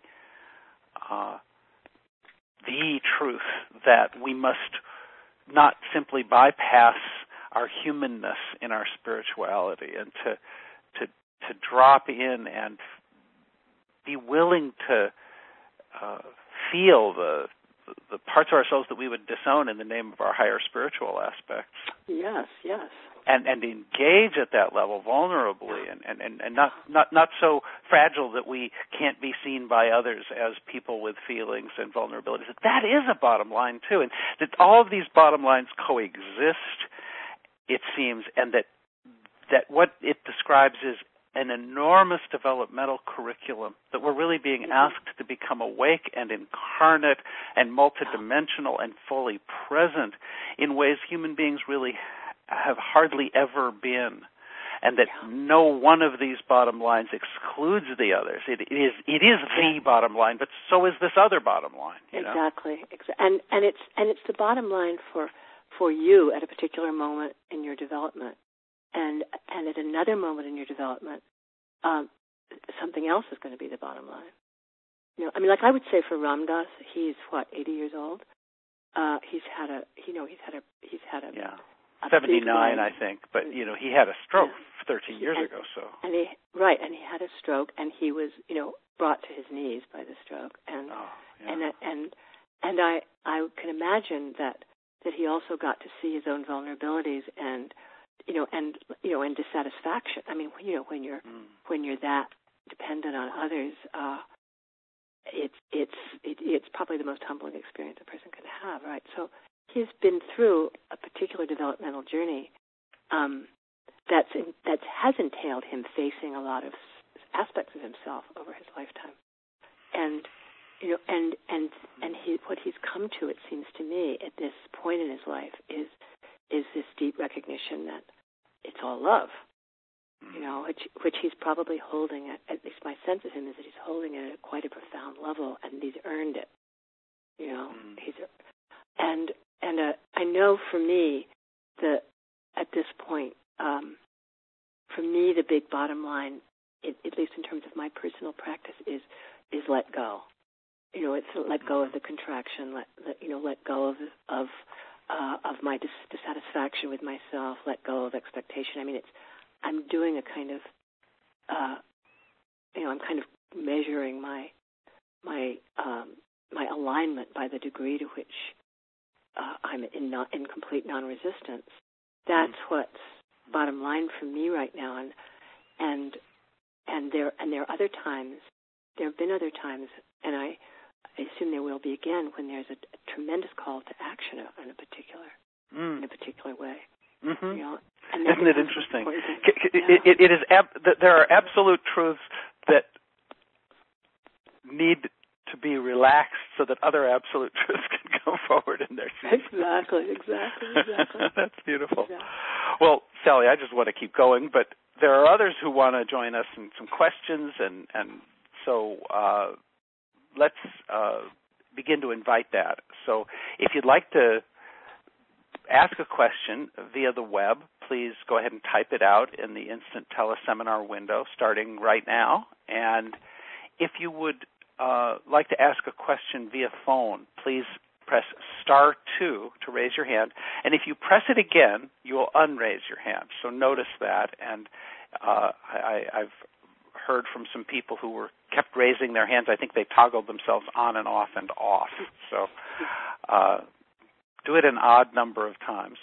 truth that we must not simply bypass our humanness in our spirituality, and to drop in and be willing to feel the parts of ourselves that we would disown in the name of our higher spiritual aspects. Yes. And engage at that level vulnerably and not so fragile that we can't be seen by others as people with feelings and vulnerabilities. That is a bottom line too, and that all of these bottom lines coexist, it seems, and that what it describes is an enormous developmental curriculum that we're really being asked to become awake and incarnate and multidimensional and fully present in ways human beings really have hardly ever been, and that no one of these bottom lines excludes the others. It is the bottom line, but so is this other bottom line. Exactly. And it's the bottom line for you at a particular moment in your development, and at another moment in your development, something else is going to be the bottom line. Like I would say for Ram Dass, he's 80 years old. He's had a 79, I think, but he had a stroke 13 years ago. So and he had a stroke, and he was brought to his knees by the stroke, and I can imagine that he also got to see his own vulnerabilities and dissatisfaction. I mean, when you're that dependent on others, it's probably the most humbling experience a person can have, right? So he's been through a particular developmental journey that has entailed him facing a lot of aspects of himself over his lifetime, and what he's come to, it seems to me, at this point in his life is this deep recognition that it's all love, which he's probably holding at least my sense of him is that he's holding it at quite a profound level, and he's earned it. I know for me at this point, for me the big bottom line, at least in terms of my personal practice, is let go. It's let go of the contraction, let go of my dissatisfaction with myself, let go of expectation. I mean, I'm doing a kind of, I'm kind of measuring my alignment by the degree to which I'm in complete non-resistance. That's what's bottom line for me right now, and there are other times. There have been other times, and I assume there will be again, when there's a tremendous call to action in a particular way. Mm-hmm. Isn't it interesting? It is. There are absolute truths that need to be relaxed so that other absolute truths can come forward in their seat. Exactly. That's beautiful. Exactly. Well, Sally, I just want to keep going, but there are others who want to join us in some questions, and so let's begin to invite that. So if you'd like to ask a question via the web, please go ahead and type it out in the instant teleseminar window starting right now. And if you would like to ask a question via phone, please press *2 to raise your hand. And if you press it again, you will unraise your hand. So notice that. And I've heard from some people who were kept raising their hands. I think they toggled themselves on and off and off. So do it an odd number of times.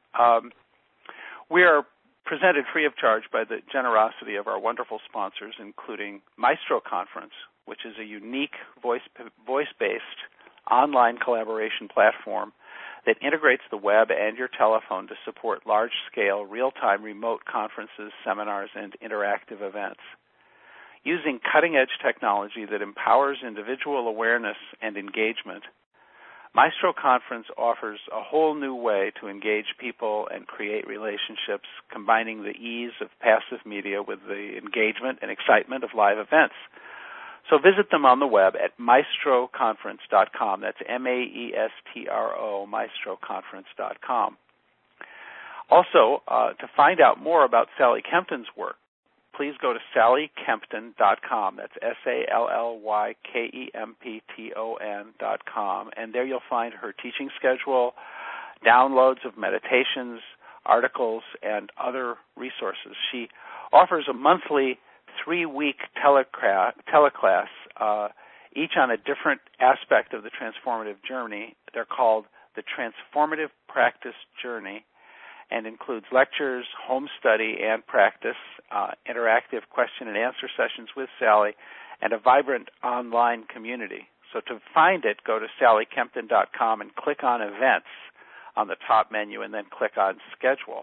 We are presented free of charge by the generosity of our wonderful sponsors, including Maestro Conference, which is a unique voice-based online collaboration platform that integrates the web and your telephone to support large-scale, real-time remote conferences, seminars, and interactive events. Using cutting-edge technology that empowers individual awareness and engagement, Maestro Conference offers a whole new way to engage people and create relationships, combining the ease of passive media with the engagement and excitement of live events. So visit them on the web at maestroconference.com. That's M-A-E-S-T-R-O, maestroconference.com. Also, to find out more about Sally Kempton's work, please go to sallykempton.com. That's SALLYKEMPTON.com. And there you'll find her teaching schedule, downloads of meditations, articles, and other resources. She offers a monthly 3-week teleclass, each on a different aspect of the transformative journey. They're called the Transformative Practice Journey, and includes lectures, home study, and practice, interactive question and answer sessions with Sally, and a vibrant online community. So to find it, go to sallykempton.com and click on Events on the top menu, and then click on Schedule.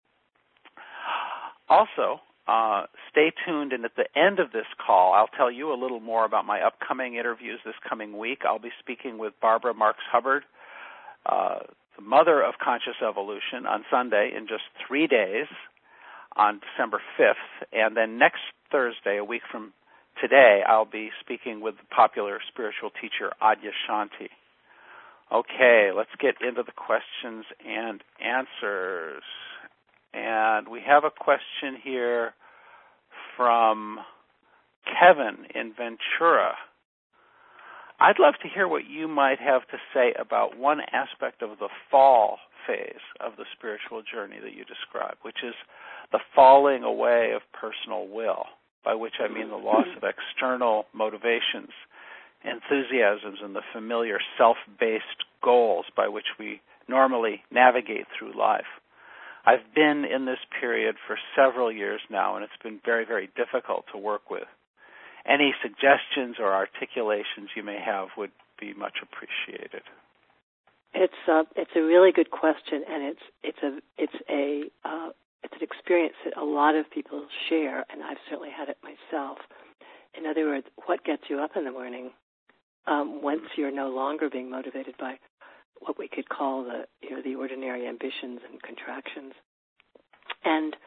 Also, stay tuned, and at the end of this call, I'll tell you a little more about my upcoming interviews this coming week. I'll be speaking with Barbara Marx Hubbard, the mother of conscious evolution, on Sunday in just 3 days on December 5th. And then next Thursday, a week from today, I'll be speaking with the popular spiritual teacher Adyashanti. Okay, let's get into the questions and answers. And we have a question here from Kevin in Ventura. I'd love to hear what you might have to say about one aspect of the fall phase of the spiritual journey that you describe, which is the falling away of personal will, by which I mean the loss of external motivations, enthusiasms, and the familiar self-based goals by which we normally navigate through life. I've been in this period for several years now, and it's been very, very difficult to work with. Any suggestions or articulations you may have would be much appreciated. It's a really good question, and it's an experience that a lot of people share, and I've certainly had it myself. In other words, what gets you up in the morning once you're no longer being motivated by what we could call the ordinary ambitions and contractions. And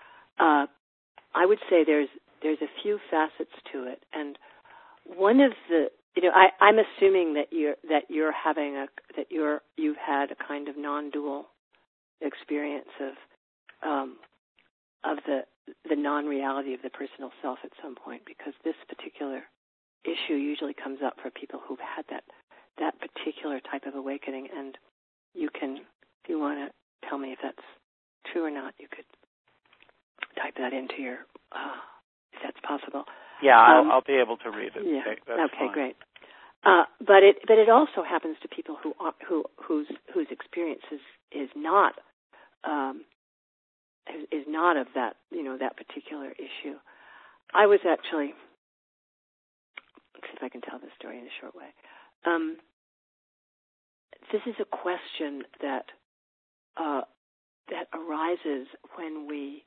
I would say there's a few facets to it, and one of the I'm assuming that you've had a kind of non-dual experience of the non-reality of the personal self at some point, because this particular issue usually comes up for people who've had that particular type of awakening. And you can, if you want to tell me if that's true or not, you could type that into your, if that's possible. Yeah, I'll be able to read it. Yeah. That's okay, fine. Great. But it also happens to people whose experience is not of that that particular issue. I was actually, let's see if I can tell this story in a short way. This is a question that arises when we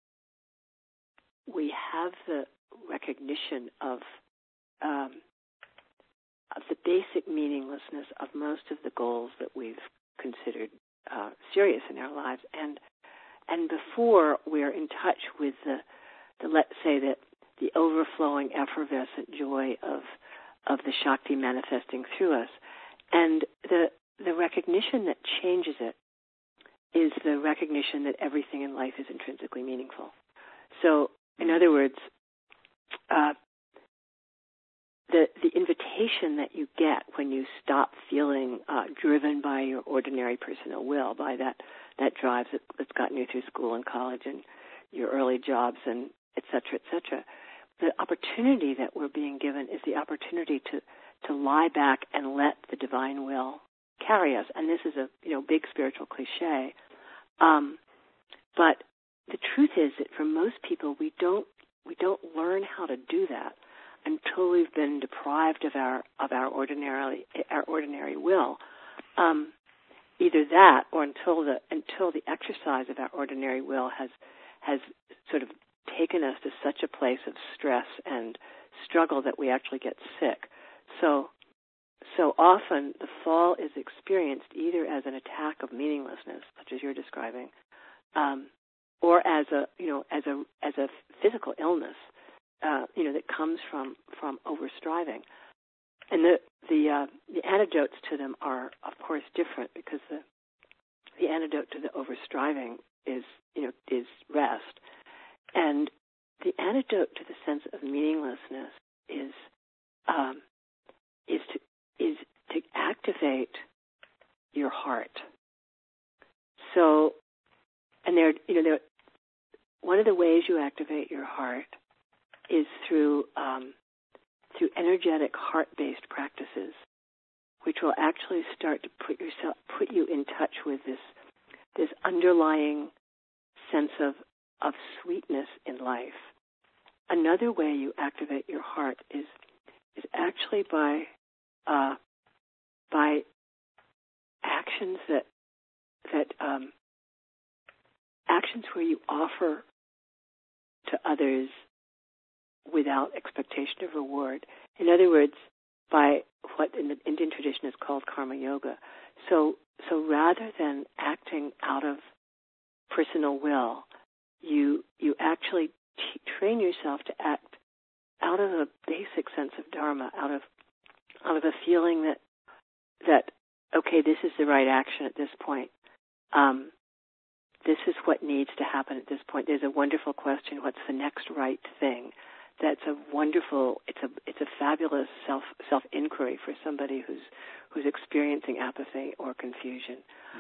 have the recognition of the basic meaninglessness of most of the goals that we've considered serious in our lives, and before we're in touch with the let's say that the overflowing, effervescent joy of the Shakti manifesting through us, and the recognition that changes it is the recognition that everything in life is intrinsically meaningful. So, in other words, the invitation that you get when you stop feeling driven by your ordinary personal will, by that drive that's gotten you through school and college and your early jobs and et cetera, the opportunity that we're being given is the opportunity to lie back and let the divine will carry us. And this is a big spiritual cliche, but the truth is that for most people we don't learn how to do that until we've been deprived of our ordinary will. either that or until the exercise of our ordinary will has sort of taken us to such a place of stress and struggle that we actually get sick. So often the fall is experienced either as an attack of meaninglessness, such as you're describing, or as a physical illness, that comes from overstriving. And the antidotes to them are, of course, different, because the antidote to the overstriving is rest, and the antidote to the sense of meaninglessness is to activate your heart. So, and one of the ways you activate your heart is through energetic heart-based practices, which will actually start to put you in touch with this underlying sense of sweetness in life. Another way you activate your heart is actually by actions actions where you offer to others without expectation of reward. In other words, by what in the Indian tradition is called karma yoga. So rather than acting out of personal will, you actually train yourself to act out of a basic sense of dharma, out of a feeling that okay, this is the right action at this point. This is what needs to happen at this point. There's a wonderful question: what's the next right thing? That's a wonderful. It's a fabulous self inquiry for somebody who's experiencing apathy or confusion.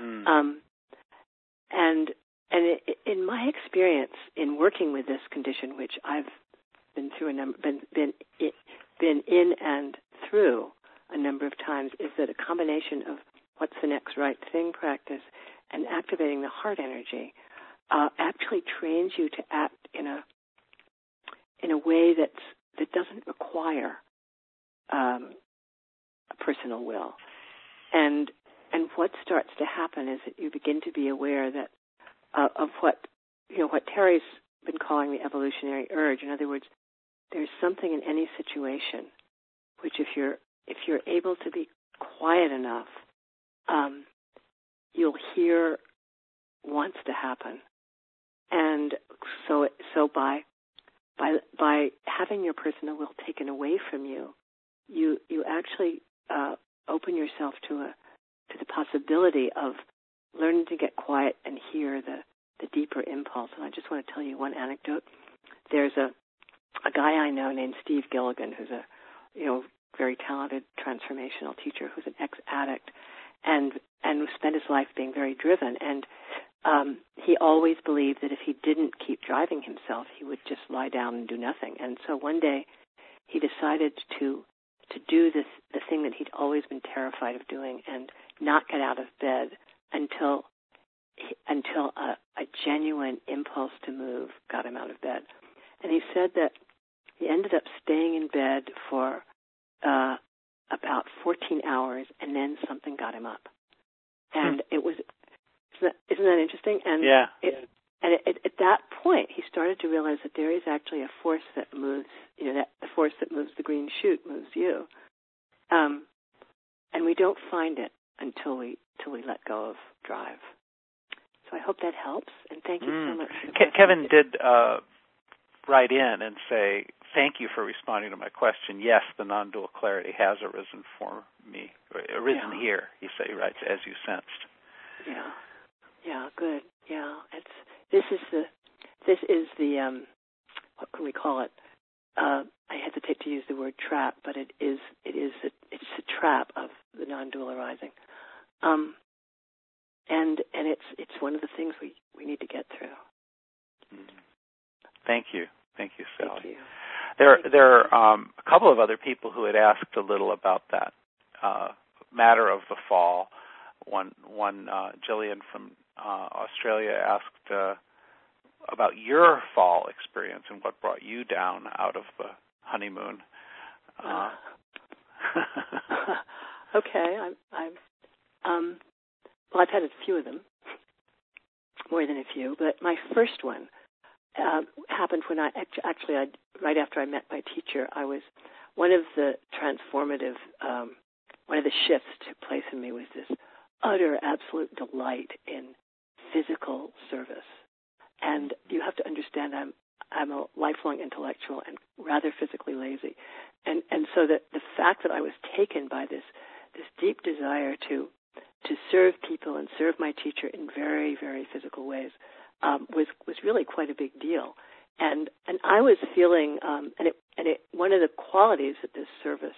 And in my experience in working with this condition, which I've been through been in and through a number of times, is that a combination of what's the next right thing practice and activating the heart energy actually trains you to act in a way that doesn't require a personal will. And what starts to happen is that you begin to be aware that of what Terry's been calling the evolutionary urge. In other words, there's something in any situation which, if you're able to be quiet enough, you'll hear wants to happen. And so by having your personal will taken away from you, you actually open yourself to the possibility of learning to get quiet and hear the deeper impulse. And I just want to tell you one anecdote. There's a guy I know named Steve Gilligan, who's a very talented transformational teacher, who's an ex-addict and spent his life being very driven. And he always believed that if he didn't keep driving himself, he would just lie down and do nothing. And so one day he decided to do the thing that he'd always been terrified of doing, and not get out of bed until a genuine impulse to move got him out of bed. And he said that he ended up staying in bed for about 14 hours, and then something got him up. And it was, isn't that interesting? And yeah. At that point, he started to realize that there is actually a force that moves, that the force that moves the green shoot moves you. And we don't find it until we let go of drive. So I hope that helps, and thank you so much. Kevin did write in and say, thank you for responding to my question. Yes, the non-dual clarity has arisen for me, arisen here, he writes, as you sensed. Yeah, good. Yeah, this is the what can we call it? I hesitate to use the word trap, but it's a trap of the non-dual arising. And it's one of the things we need to get through. Thank you, Sally. Thank you. There are a couple of other people who had asked a little about that matter of the fall. One Jillian from Australia asked about your fall experience and what brought you down out of the honeymoon. Okay, well, I've had a few of them, more than a few, but my first one happened when right after I met my teacher. I was one of the transformative, one of the shifts took place in me was this utter, absolute delight in physical service. And you have to understand, I'm a lifelong intellectual and rather physically lazy, and so that the fact that I was taken by this deep desire to serve people and serve my teacher in very, very physical ways was really quite a big deal. And I was feeling one of the qualities that this service,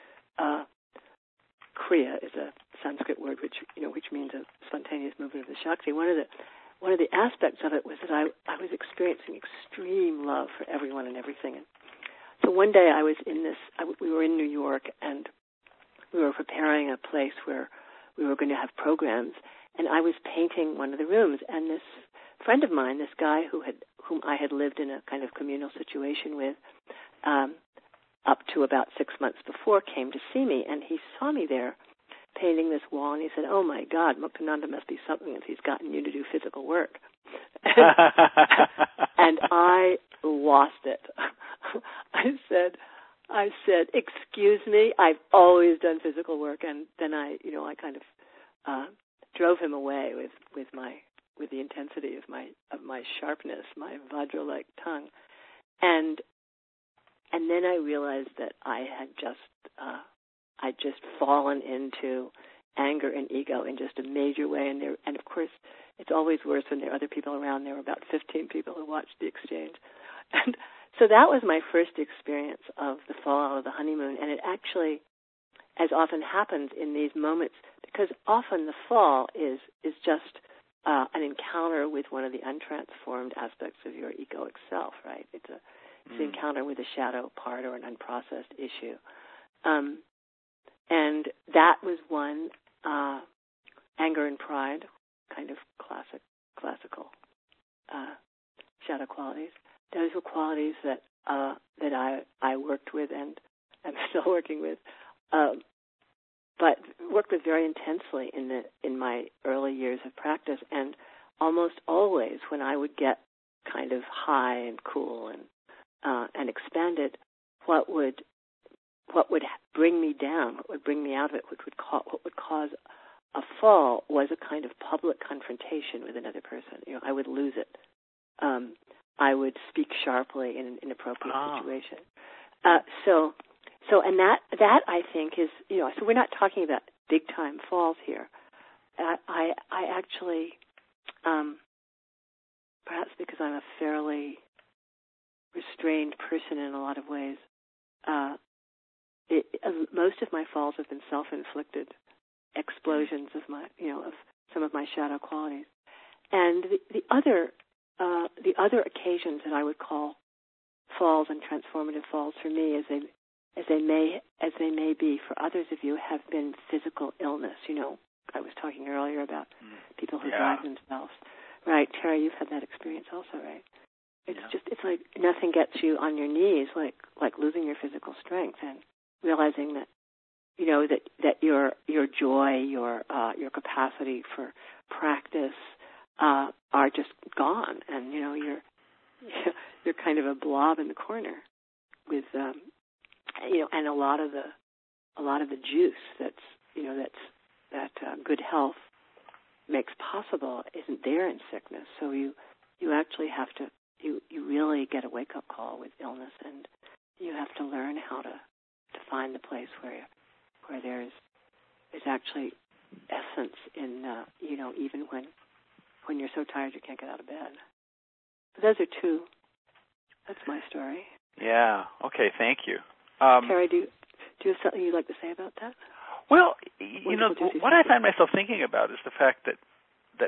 Kriya is a Sanskrit word which means a spontaneous movement of the Shakti. One of the aspects of it was that I was experiencing extreme love for everyone and everything. And so one day I was we were in New York, and we were preparing a place where we were going to have programs, and I was painting one of the rooms, and this friend of mine, this guy whom I had lived in a kind of communal situation with up to about 6 months before, came to see me, and he saw me there painting this wall, and he said, "Oh my God, Muktananda must be something if he's gotten you to do physical work." And I lost it. I said, "Excuse me, I've always done physical work," and then I kind of drove him away with the intensity of my sharpness, my Vajra-like tongue, and then I realized that I had I'd just fallen into anger and ego in just a major way, and of course it's always worse when there are other people around. There were about 15 people who watched the exchange, and so that was my first experience of the fallout of the honeymoon. And it actually, as often happens in these moments, because often the fall is just an encounter with one of the untransformed aspects of your egoic self, right? It's an encounter with a shadow part or an unprocessed issue. And that was one, anger and pride, kind of classical shadow qualities. Those were qualities that I worked with and I'm still working with, but worked with very intensely in my early years of practice. And almost always, when I would get kind of high and cool and expanded, what would bring me down, what would bring me out of it, what would cause a fall, was a kind of public confrontation with another person. I would lose it. I would speak sharply in an inappropriate situation. So and that I think is, so we're not talking about big time falls here. I actually, perhaps because I'm a fairly restrained person in a lot of ways, most of my falls have been self-inflicted explosions of of some of my shadow qualities. And the other occasions that I would call falls and transformative falls for me, as they may be for others of you, have been physical illness. I was talking earlier about people who drive themselves. Right, Terry, you've had that experience also, right? It's it's like nothing gets you on your knees like losing your physical strength and realizing that that your joy, your capacity for practice are just gone, and you're kind of a blob in the corner with and a lot of the juice that good health makes possible isn't there in sickness. So you actually have to you really get a wake up call with illness, and you have to learn how to find the place where there's actually essence in even when you're so tired you can't get out of bed. But those are two. That's my story. Yeah. Okay. Thank you. Terry, do you have something you'd like to say about that? Well, what I find myself thinking about is the fact that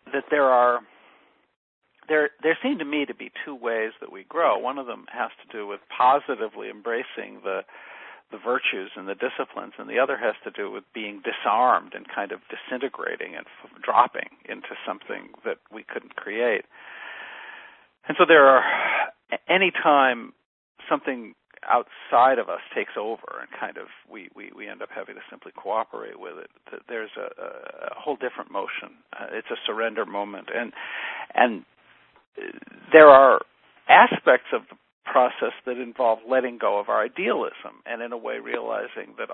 there seem to me to be two ways that we grow. One of them has to do with positively embracing the virtues and the disciplines, and the other has to do with being disarmed and kind of disintegrating and dropping into something that we couldn't create. And so any time something outside of us takes over, and kind of we end up having to simply cooperate with it. There's a whole different motion. It's a surrender moment, and there are aspects of the process that involve letting go of our idealism, and in a way realizing that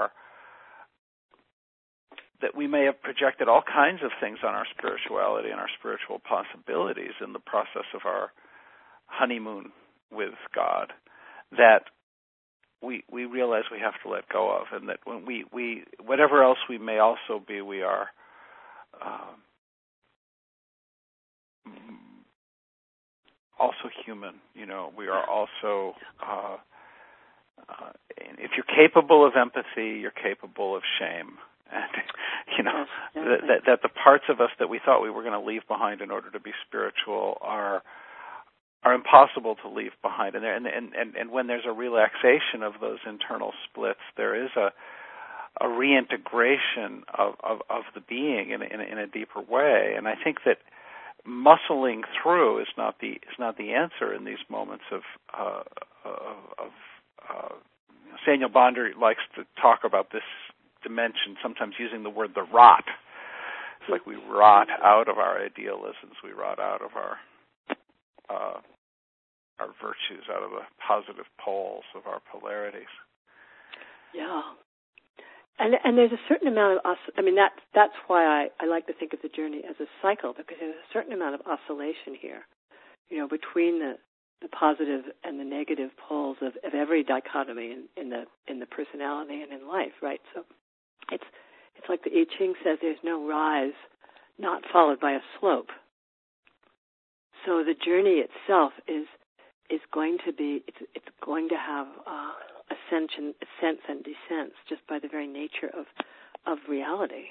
we may have projected all kinds of things on our spirituality and our spiritual possibilities in the process of our honeymoon with God, that we realize we have to let go of, and that when we whatever else we may also be, we are also human. We are also if you're capable of empathy, you're capable of shame. And that the parts of us that we thought we were going to leave behind in order to be spiritual are impossible to leave behind. And when there's a relaxation of those internal splits, there is a reintegration of the being in a deeper way. And I think that muscling through is not the answer in these moments of Samuel Bonder likes to talk about this dimension, sometimes using the word the rot. It's like we rot out of our idealisms, we rot out of our virtues, out of the positive poles of our polarities. Yeah. And there's a certain amount of that's why I like to think of the journey as a cycle, because there's a certain amount of oscillation here, between the positive and the negative poles of every dichotomy in the personality and in life, right? So it's like the I Ching says, there's no rise not followed by a slope. So the journey itself is going to be it's going to have ascension, ascents and descents just by the very nature of reality.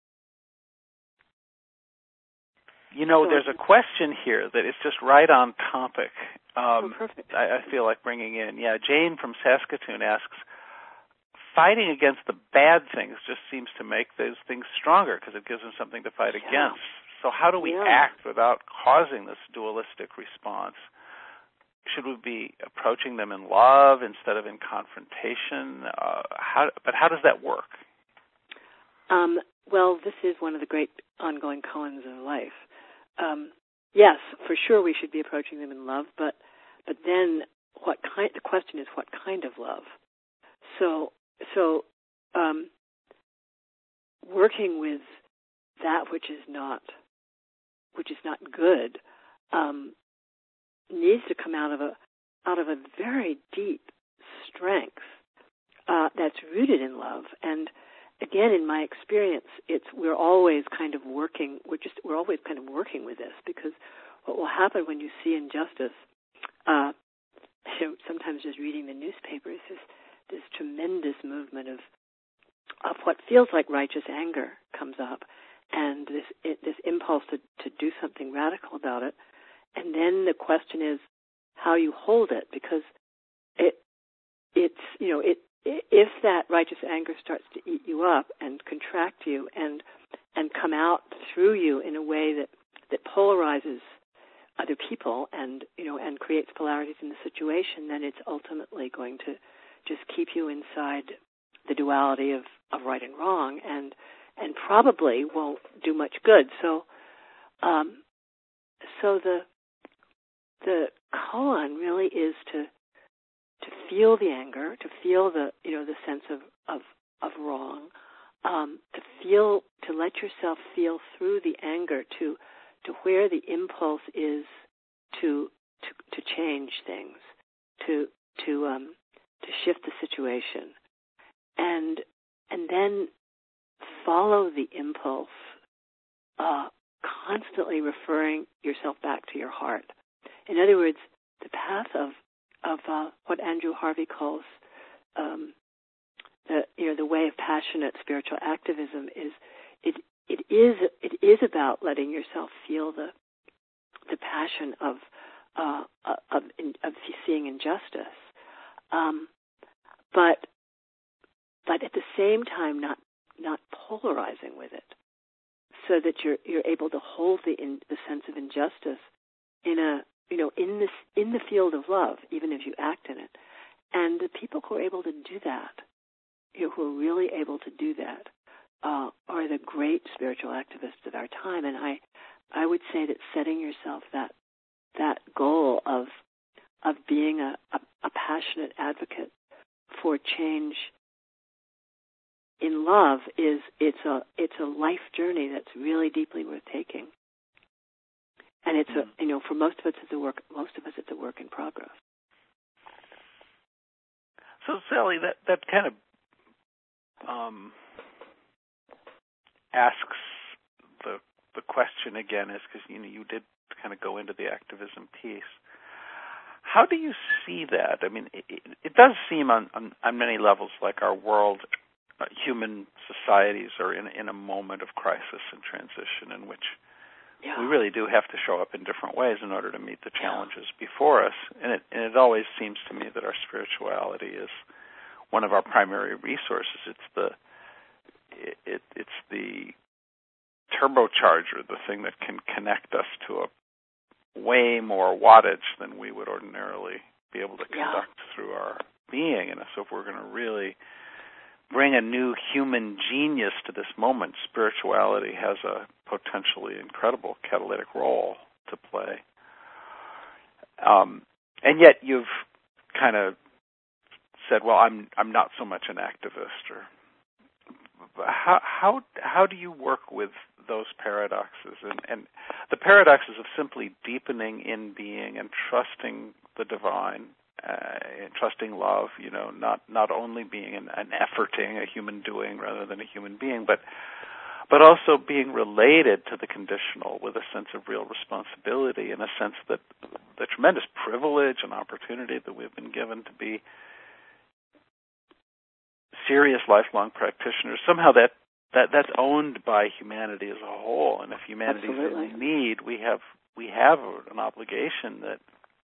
There's a question here that is just right on topic. Perfect. I feel like bringing in. Yeah, Jane from Saskatoon asks, fighting against the bad things just seems to make those things stronger because it gives them something to fight against. So how do we act without causing this dualistic response? Should we be approaching them in love instead of in confrontation? But how does that work? Well, this is one of the great ongoing koans of life. Yes, for sure we should be approaching them in love, but then the question is what kind of love? So working with that which is not good needs to come out of a very deep strength that's rooted in love. And again, in my experience, we're always kind of working with this, because what will happen when you see injustice, sometimes just reading the newspaper, is this tremendous movement of what feels like righteous anger comes up, and this impulse to do something radical about it. And then the question is how you hold it, because if that righteous anger starts to eat you up and contract you and come out through you in a way that polarizes other people and creates polarities in the situation, then it's ultimately going to just keep you inside the duality of right and wrong, and probably won't do much good. So the koan really is to feel the anger, to feel the sense of wrong, to let yourself feel through the anger to where the impulse is to change things, to shift the situation, and then follow the impulse, constantly referring yourself back to your heart. In other words, the path of what Andrew Harvey calls the way of passionate spiritual activism it is about letting yourself feel the passion of seeing injustice, but at the same time not polarizing with it, so that you're able to hold the sense of injustice in the field of love, even if you act in it, And the people who are able to do that, who are really able to do that, are the great spiritual activists of our time. And I would say that setting yourself that goal of being a passionate advocate for change in love it's a life journey that's really deeply worth taking. And it's for most of us it's a work in progress. So Sally, that kind of asks the question again, is because you did kind of go into the activism piece. How do you see that? I mean, it does seem on many levels like our world, human societies are in a moment of crisis and transition in which we really do have to show up in different ways in order to meet the challenges before us. And it always seems to me that our spirituality is one of our primary resources. It's the turbocharger, the thing that can connect us to a way more wattage than we would ordinarily be able to conduct through our being. And so if we're going to really bring a new human genius to this moment, spirituality has a potentially incredible catalytic role to play. And yet you've kind of said, well, I'm not so much an activist. Or how do you work with those paradoxes and the paradoxes of simply deepening in being and trusting the divine, and trusting love, not only being an efforting, a human doing rather than a human being, but also being related to the conditional with a sense of real responsibility and a sense that the tremendous privilege and opportunity that we've been given to be serious lifelong practitioners, somehow that's owned by humanity as a whole. And if humanity is in need, we have an obligation that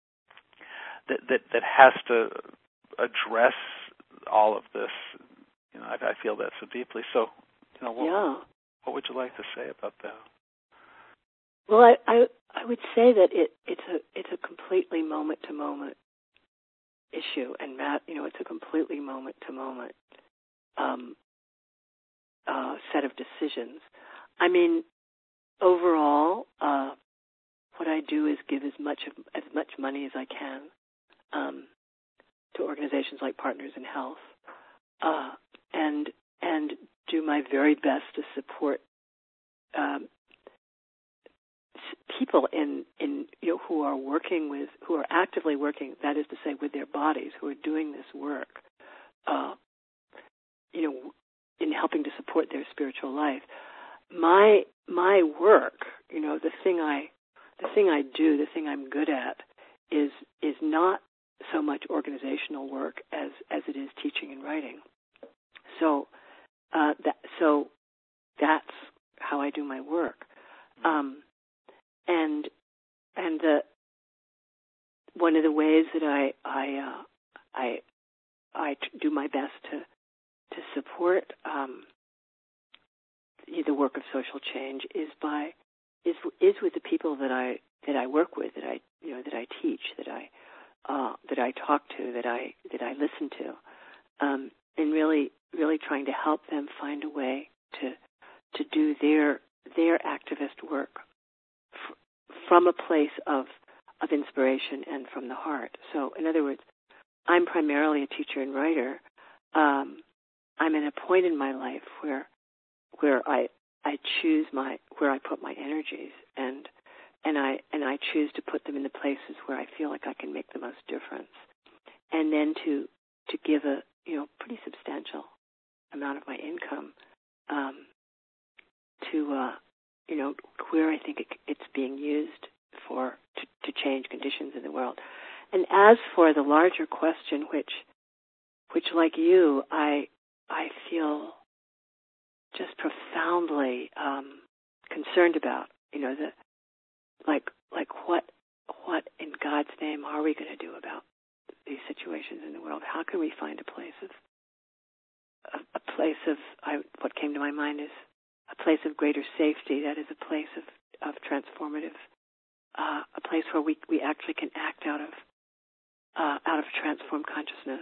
has to address all of this. I feel that so deeply. So, what would you like to say about that? Well, I would say that it's a completely moment to moment issue, and Matt, it's a completely moment to moment set of decisions. I mean, overall, what I do is give as much money as I can to organizations like Partners in Health, and do my very best to support people in who are actively working, that is to say, with their bodies, who are doing this work, in helping to support their spiritual life. My work, the thing I do, the thing I'm good at, is not so much organizational work as it is teaching and writing. So that's how I do my work. And one of the ways that I do my best to support the work of social change is with the people that I work with, that I teach, that I talk to, that I listen to, and really trying to help them find a way to do their activist work from a place of inspiration and from the heart. So, in other words, I'm primarily a teacher and writer. I'm at a point in my life where I choose where I put my energies, and I choose to put them in the places where I feel like I can make the most difference, and then to give a pretty substantial amount of my income to where I think it's being used to change conditions in the world. And as for the larger question, which like you, I feel just profoundly concerned about, what in God's name are we going to do about these situations in the world? How can we find a place of what came to my mind is a place of greater safety, that is a place of transformative, a place where we actually can act out out of transformed consciousness.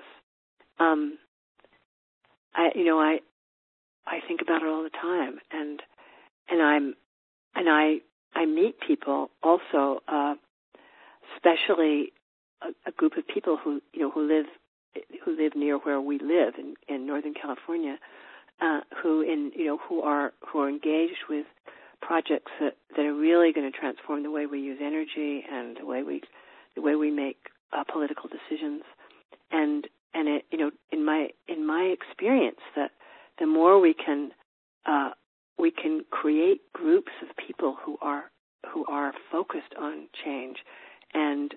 I think about it all the time, and I meet people also, especially a group of people who live near where we live in Northern California, who are engaged with projects that are really going to transform the way we use energy and the way we make political decisions. And it, in my experience, that the more we can create groups of people who are focused on change and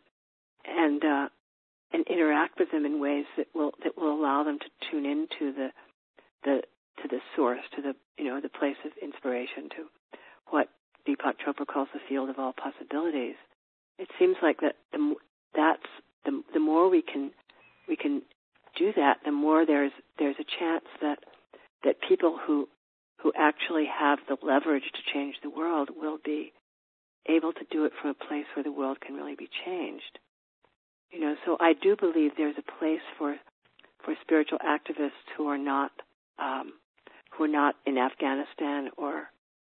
interact with them in ways that will allow them to tune into the source, to the place of inspiration, to what Deepak Chopra calls the field of all possibilities. It seems like that the more we can do that, the more there's a chance that people who actually have the leverage to change the world will be able to do it from a place where the world can really be changed. So I do believe there's a place for spiritual activists who are not in Afghanistan or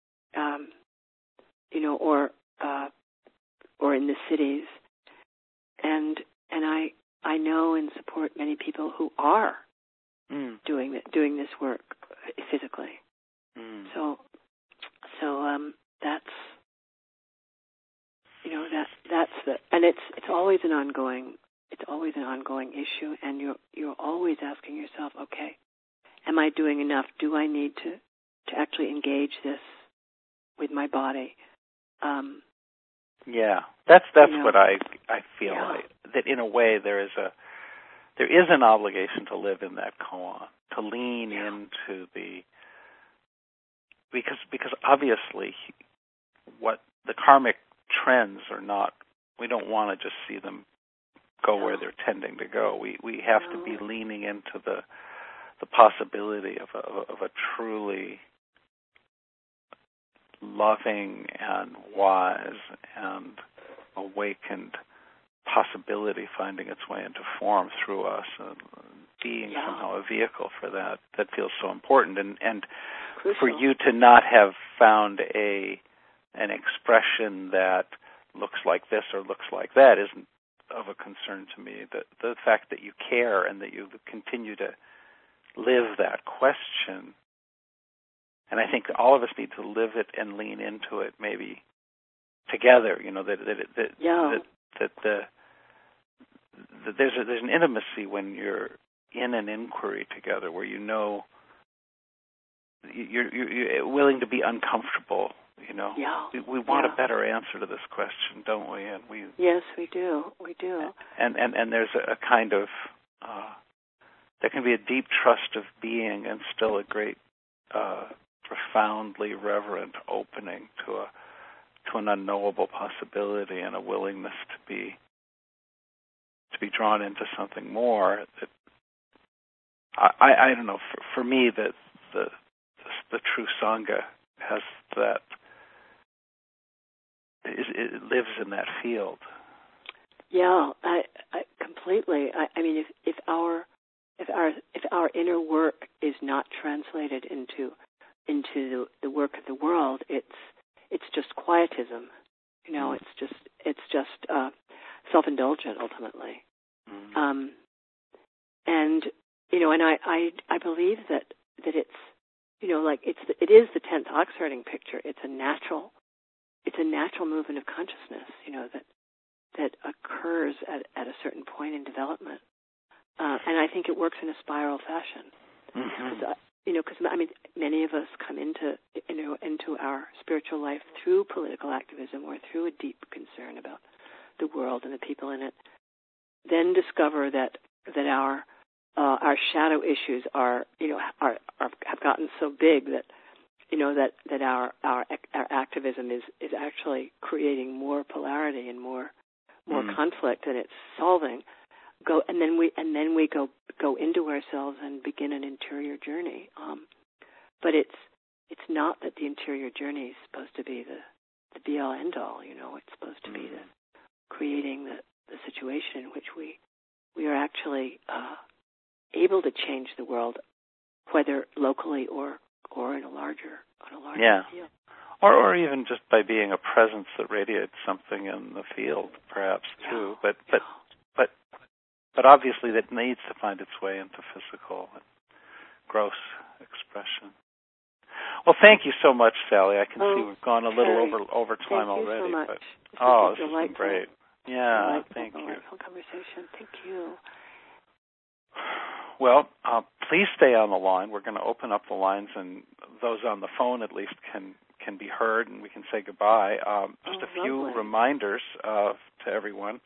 in the cities, and I know and support many people who are doing this work physically. So that's and it's always an ongoing issue, and you're always asking yourself, okay, am I doing enough? Do I need to actually engage this with my body? That's what I feel like, that in a way there is an obligation to live in that koan, to lean into because obviously what the karmic trends are not, we don't want to just see them go where they're tending to go. We have to be leaning into the possibility of a truly loving and wise and awakened possibility finding its way into form through us, being somehow a vehicle for that feels so important. And for you to not have found an expression that looks like this or looks like that isn't of a concern to me. The fact that you care and that you continue to live that question, and I think all of us need to live it and lean into it, maybe together. That there's an intimacy when you're in an inquiry together, where you're willing to be uncomfortable. We want a better answer to this question, don't we? And yes, we do. We do. And there's a kind of there can be a deep trust of being, and still a great, profoundly reverent opening to an unknowable possibility, and a willingness to be drawn into something more. That I don't know. For me, that the true Sangha has that. It lives in that field. Yeah, I completely. I mean, if our inner work is not translated into the work of the world, it's just quietism. It's just self-indulgent ultimately. And I believe that it's it is the 10th Oxherding picture. It's a natural movement of consciousness, that occurs at a certain point in development. And I think it works in a spiral fashion. Because many of us come into our spiritual life through political activism or through a deep concern about the world and the people in it, then discover that our shadow issues have gotten so big that our activism is actually creating more polarity and more conflict than it's solving. And then we go into ourselves and begin an interior journey. But it's not that the interior journey is supposed to be the be all end all. It's supposed to be the creating the situation in which we we are actually able to change the world, whether locally or in a larger field. Or even just by being a presence that radiates something in the field, perhaps too. But obviously that needs to find its way into physical and gross expression. Well, thank you so much, Sally. I can see we've gone a little over time already. Thank you so much. But, this has been great. Yeah, thank you. Delightful conversation. Thank you. Well, please stay on the line. We're going to open up the lines, and those on the phone at least can be heard, and we can say goodbye. Just a few reminders to everyone.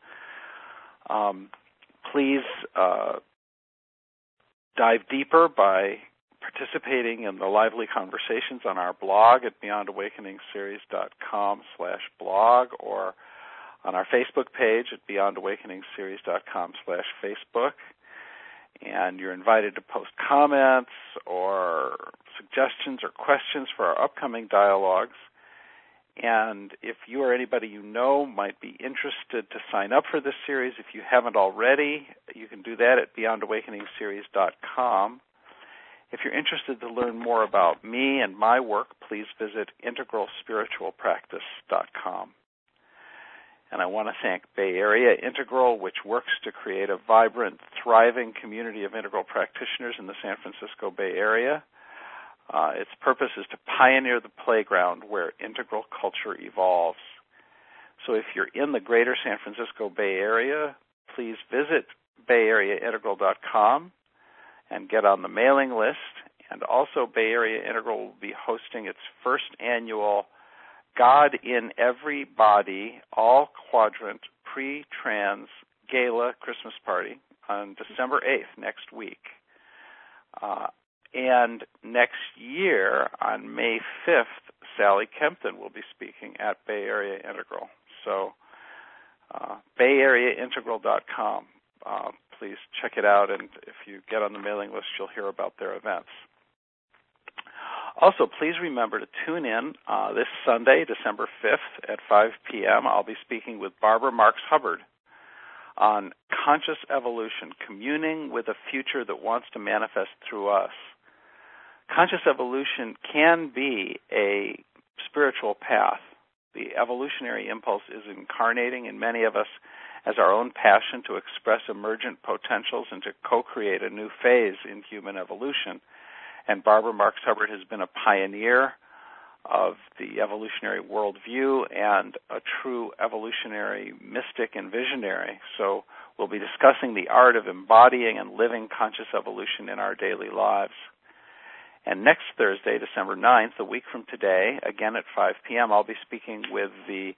Please dive deeper by participating in the lively conversations on our blog at BeyondAwakeningseries.com/blog, or on our Facebook page at BeyondAwakeningseries.com/Facebook. And you're invited to post comments or suggestions or questions for our upcoming dialogues. And if you or anybody you know might be interested to sign up for this series, if you haven't already, you can do that at BeyondAwakeningseries.com. If you're interested to learn more about me and my work, please visit integralspiritualpractice.com. And I want to thank Bay Area Integral, which works to create a vibrant, thriving community of integral practitioners in the San Francisco Bay Area. Its purpose is to pioneer the playground where integral culture evolves. So if you're in the greater San Francisco Bay Area, please visit BayAreaIntegral.com and get on the mailing list. And also, Bay Area Integral will be hosting its first annual God in Every Body, all-quadrant, pre-trans gala Christmas party on December 8th, next week. And next year, on May 5th, Sally Kempton will be speaking at Bay Area Integral. So, BayAreaIntegral.com. Please check it out, and if you get on the mailing list, you'll hear about their events. Also, please remember to tune in this Sunday, December 5th at 5 p.m. I'll be speaking with Barbara Marx Hubbard on conscious evolution, communing with a future that wants to manifest through us. Conscious evolution can be a spiritual path. The evolutionary impulse is incarnating in many of us as our own passion to express emergent potentials and to co-create a new phase in human evolution. And Barbara Marx Hubbard has been a pioneer of the evolutionary worldview and a true evolutionary mystic and visionary. So we'll be discussing the art of embodying and living conscious evolution in our daily lives. And next Thursday, December 9th, a week from today, again at 5 p.m., I'll be speaking with the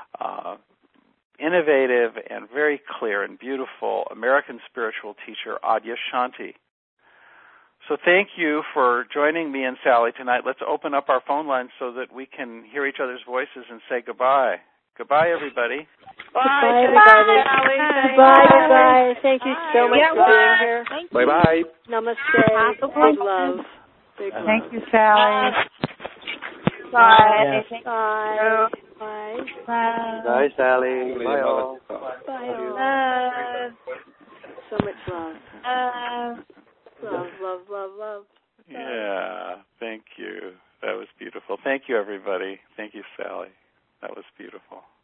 innovative and very clear and beautiful American spiritual teacher, Adyashanti. So thank you for joining me and Sally tonight. Let's open up our phone lines so that we can hear each other's voices and say goodbye. Goodbye, everybody. Bye, everybody. Goodbye. Thank you so much for being here. Bye-bye. Namaste. Big love. Big love. Thank you, Sally. Bye. Bye. Bye. Bye. Bye. Bye, Sally. Bye, all. Bye, all. So much love. Love. Yeah, thank you. That was beautiful. Thank you, everybody. Thank you, Sally. That was beautiful.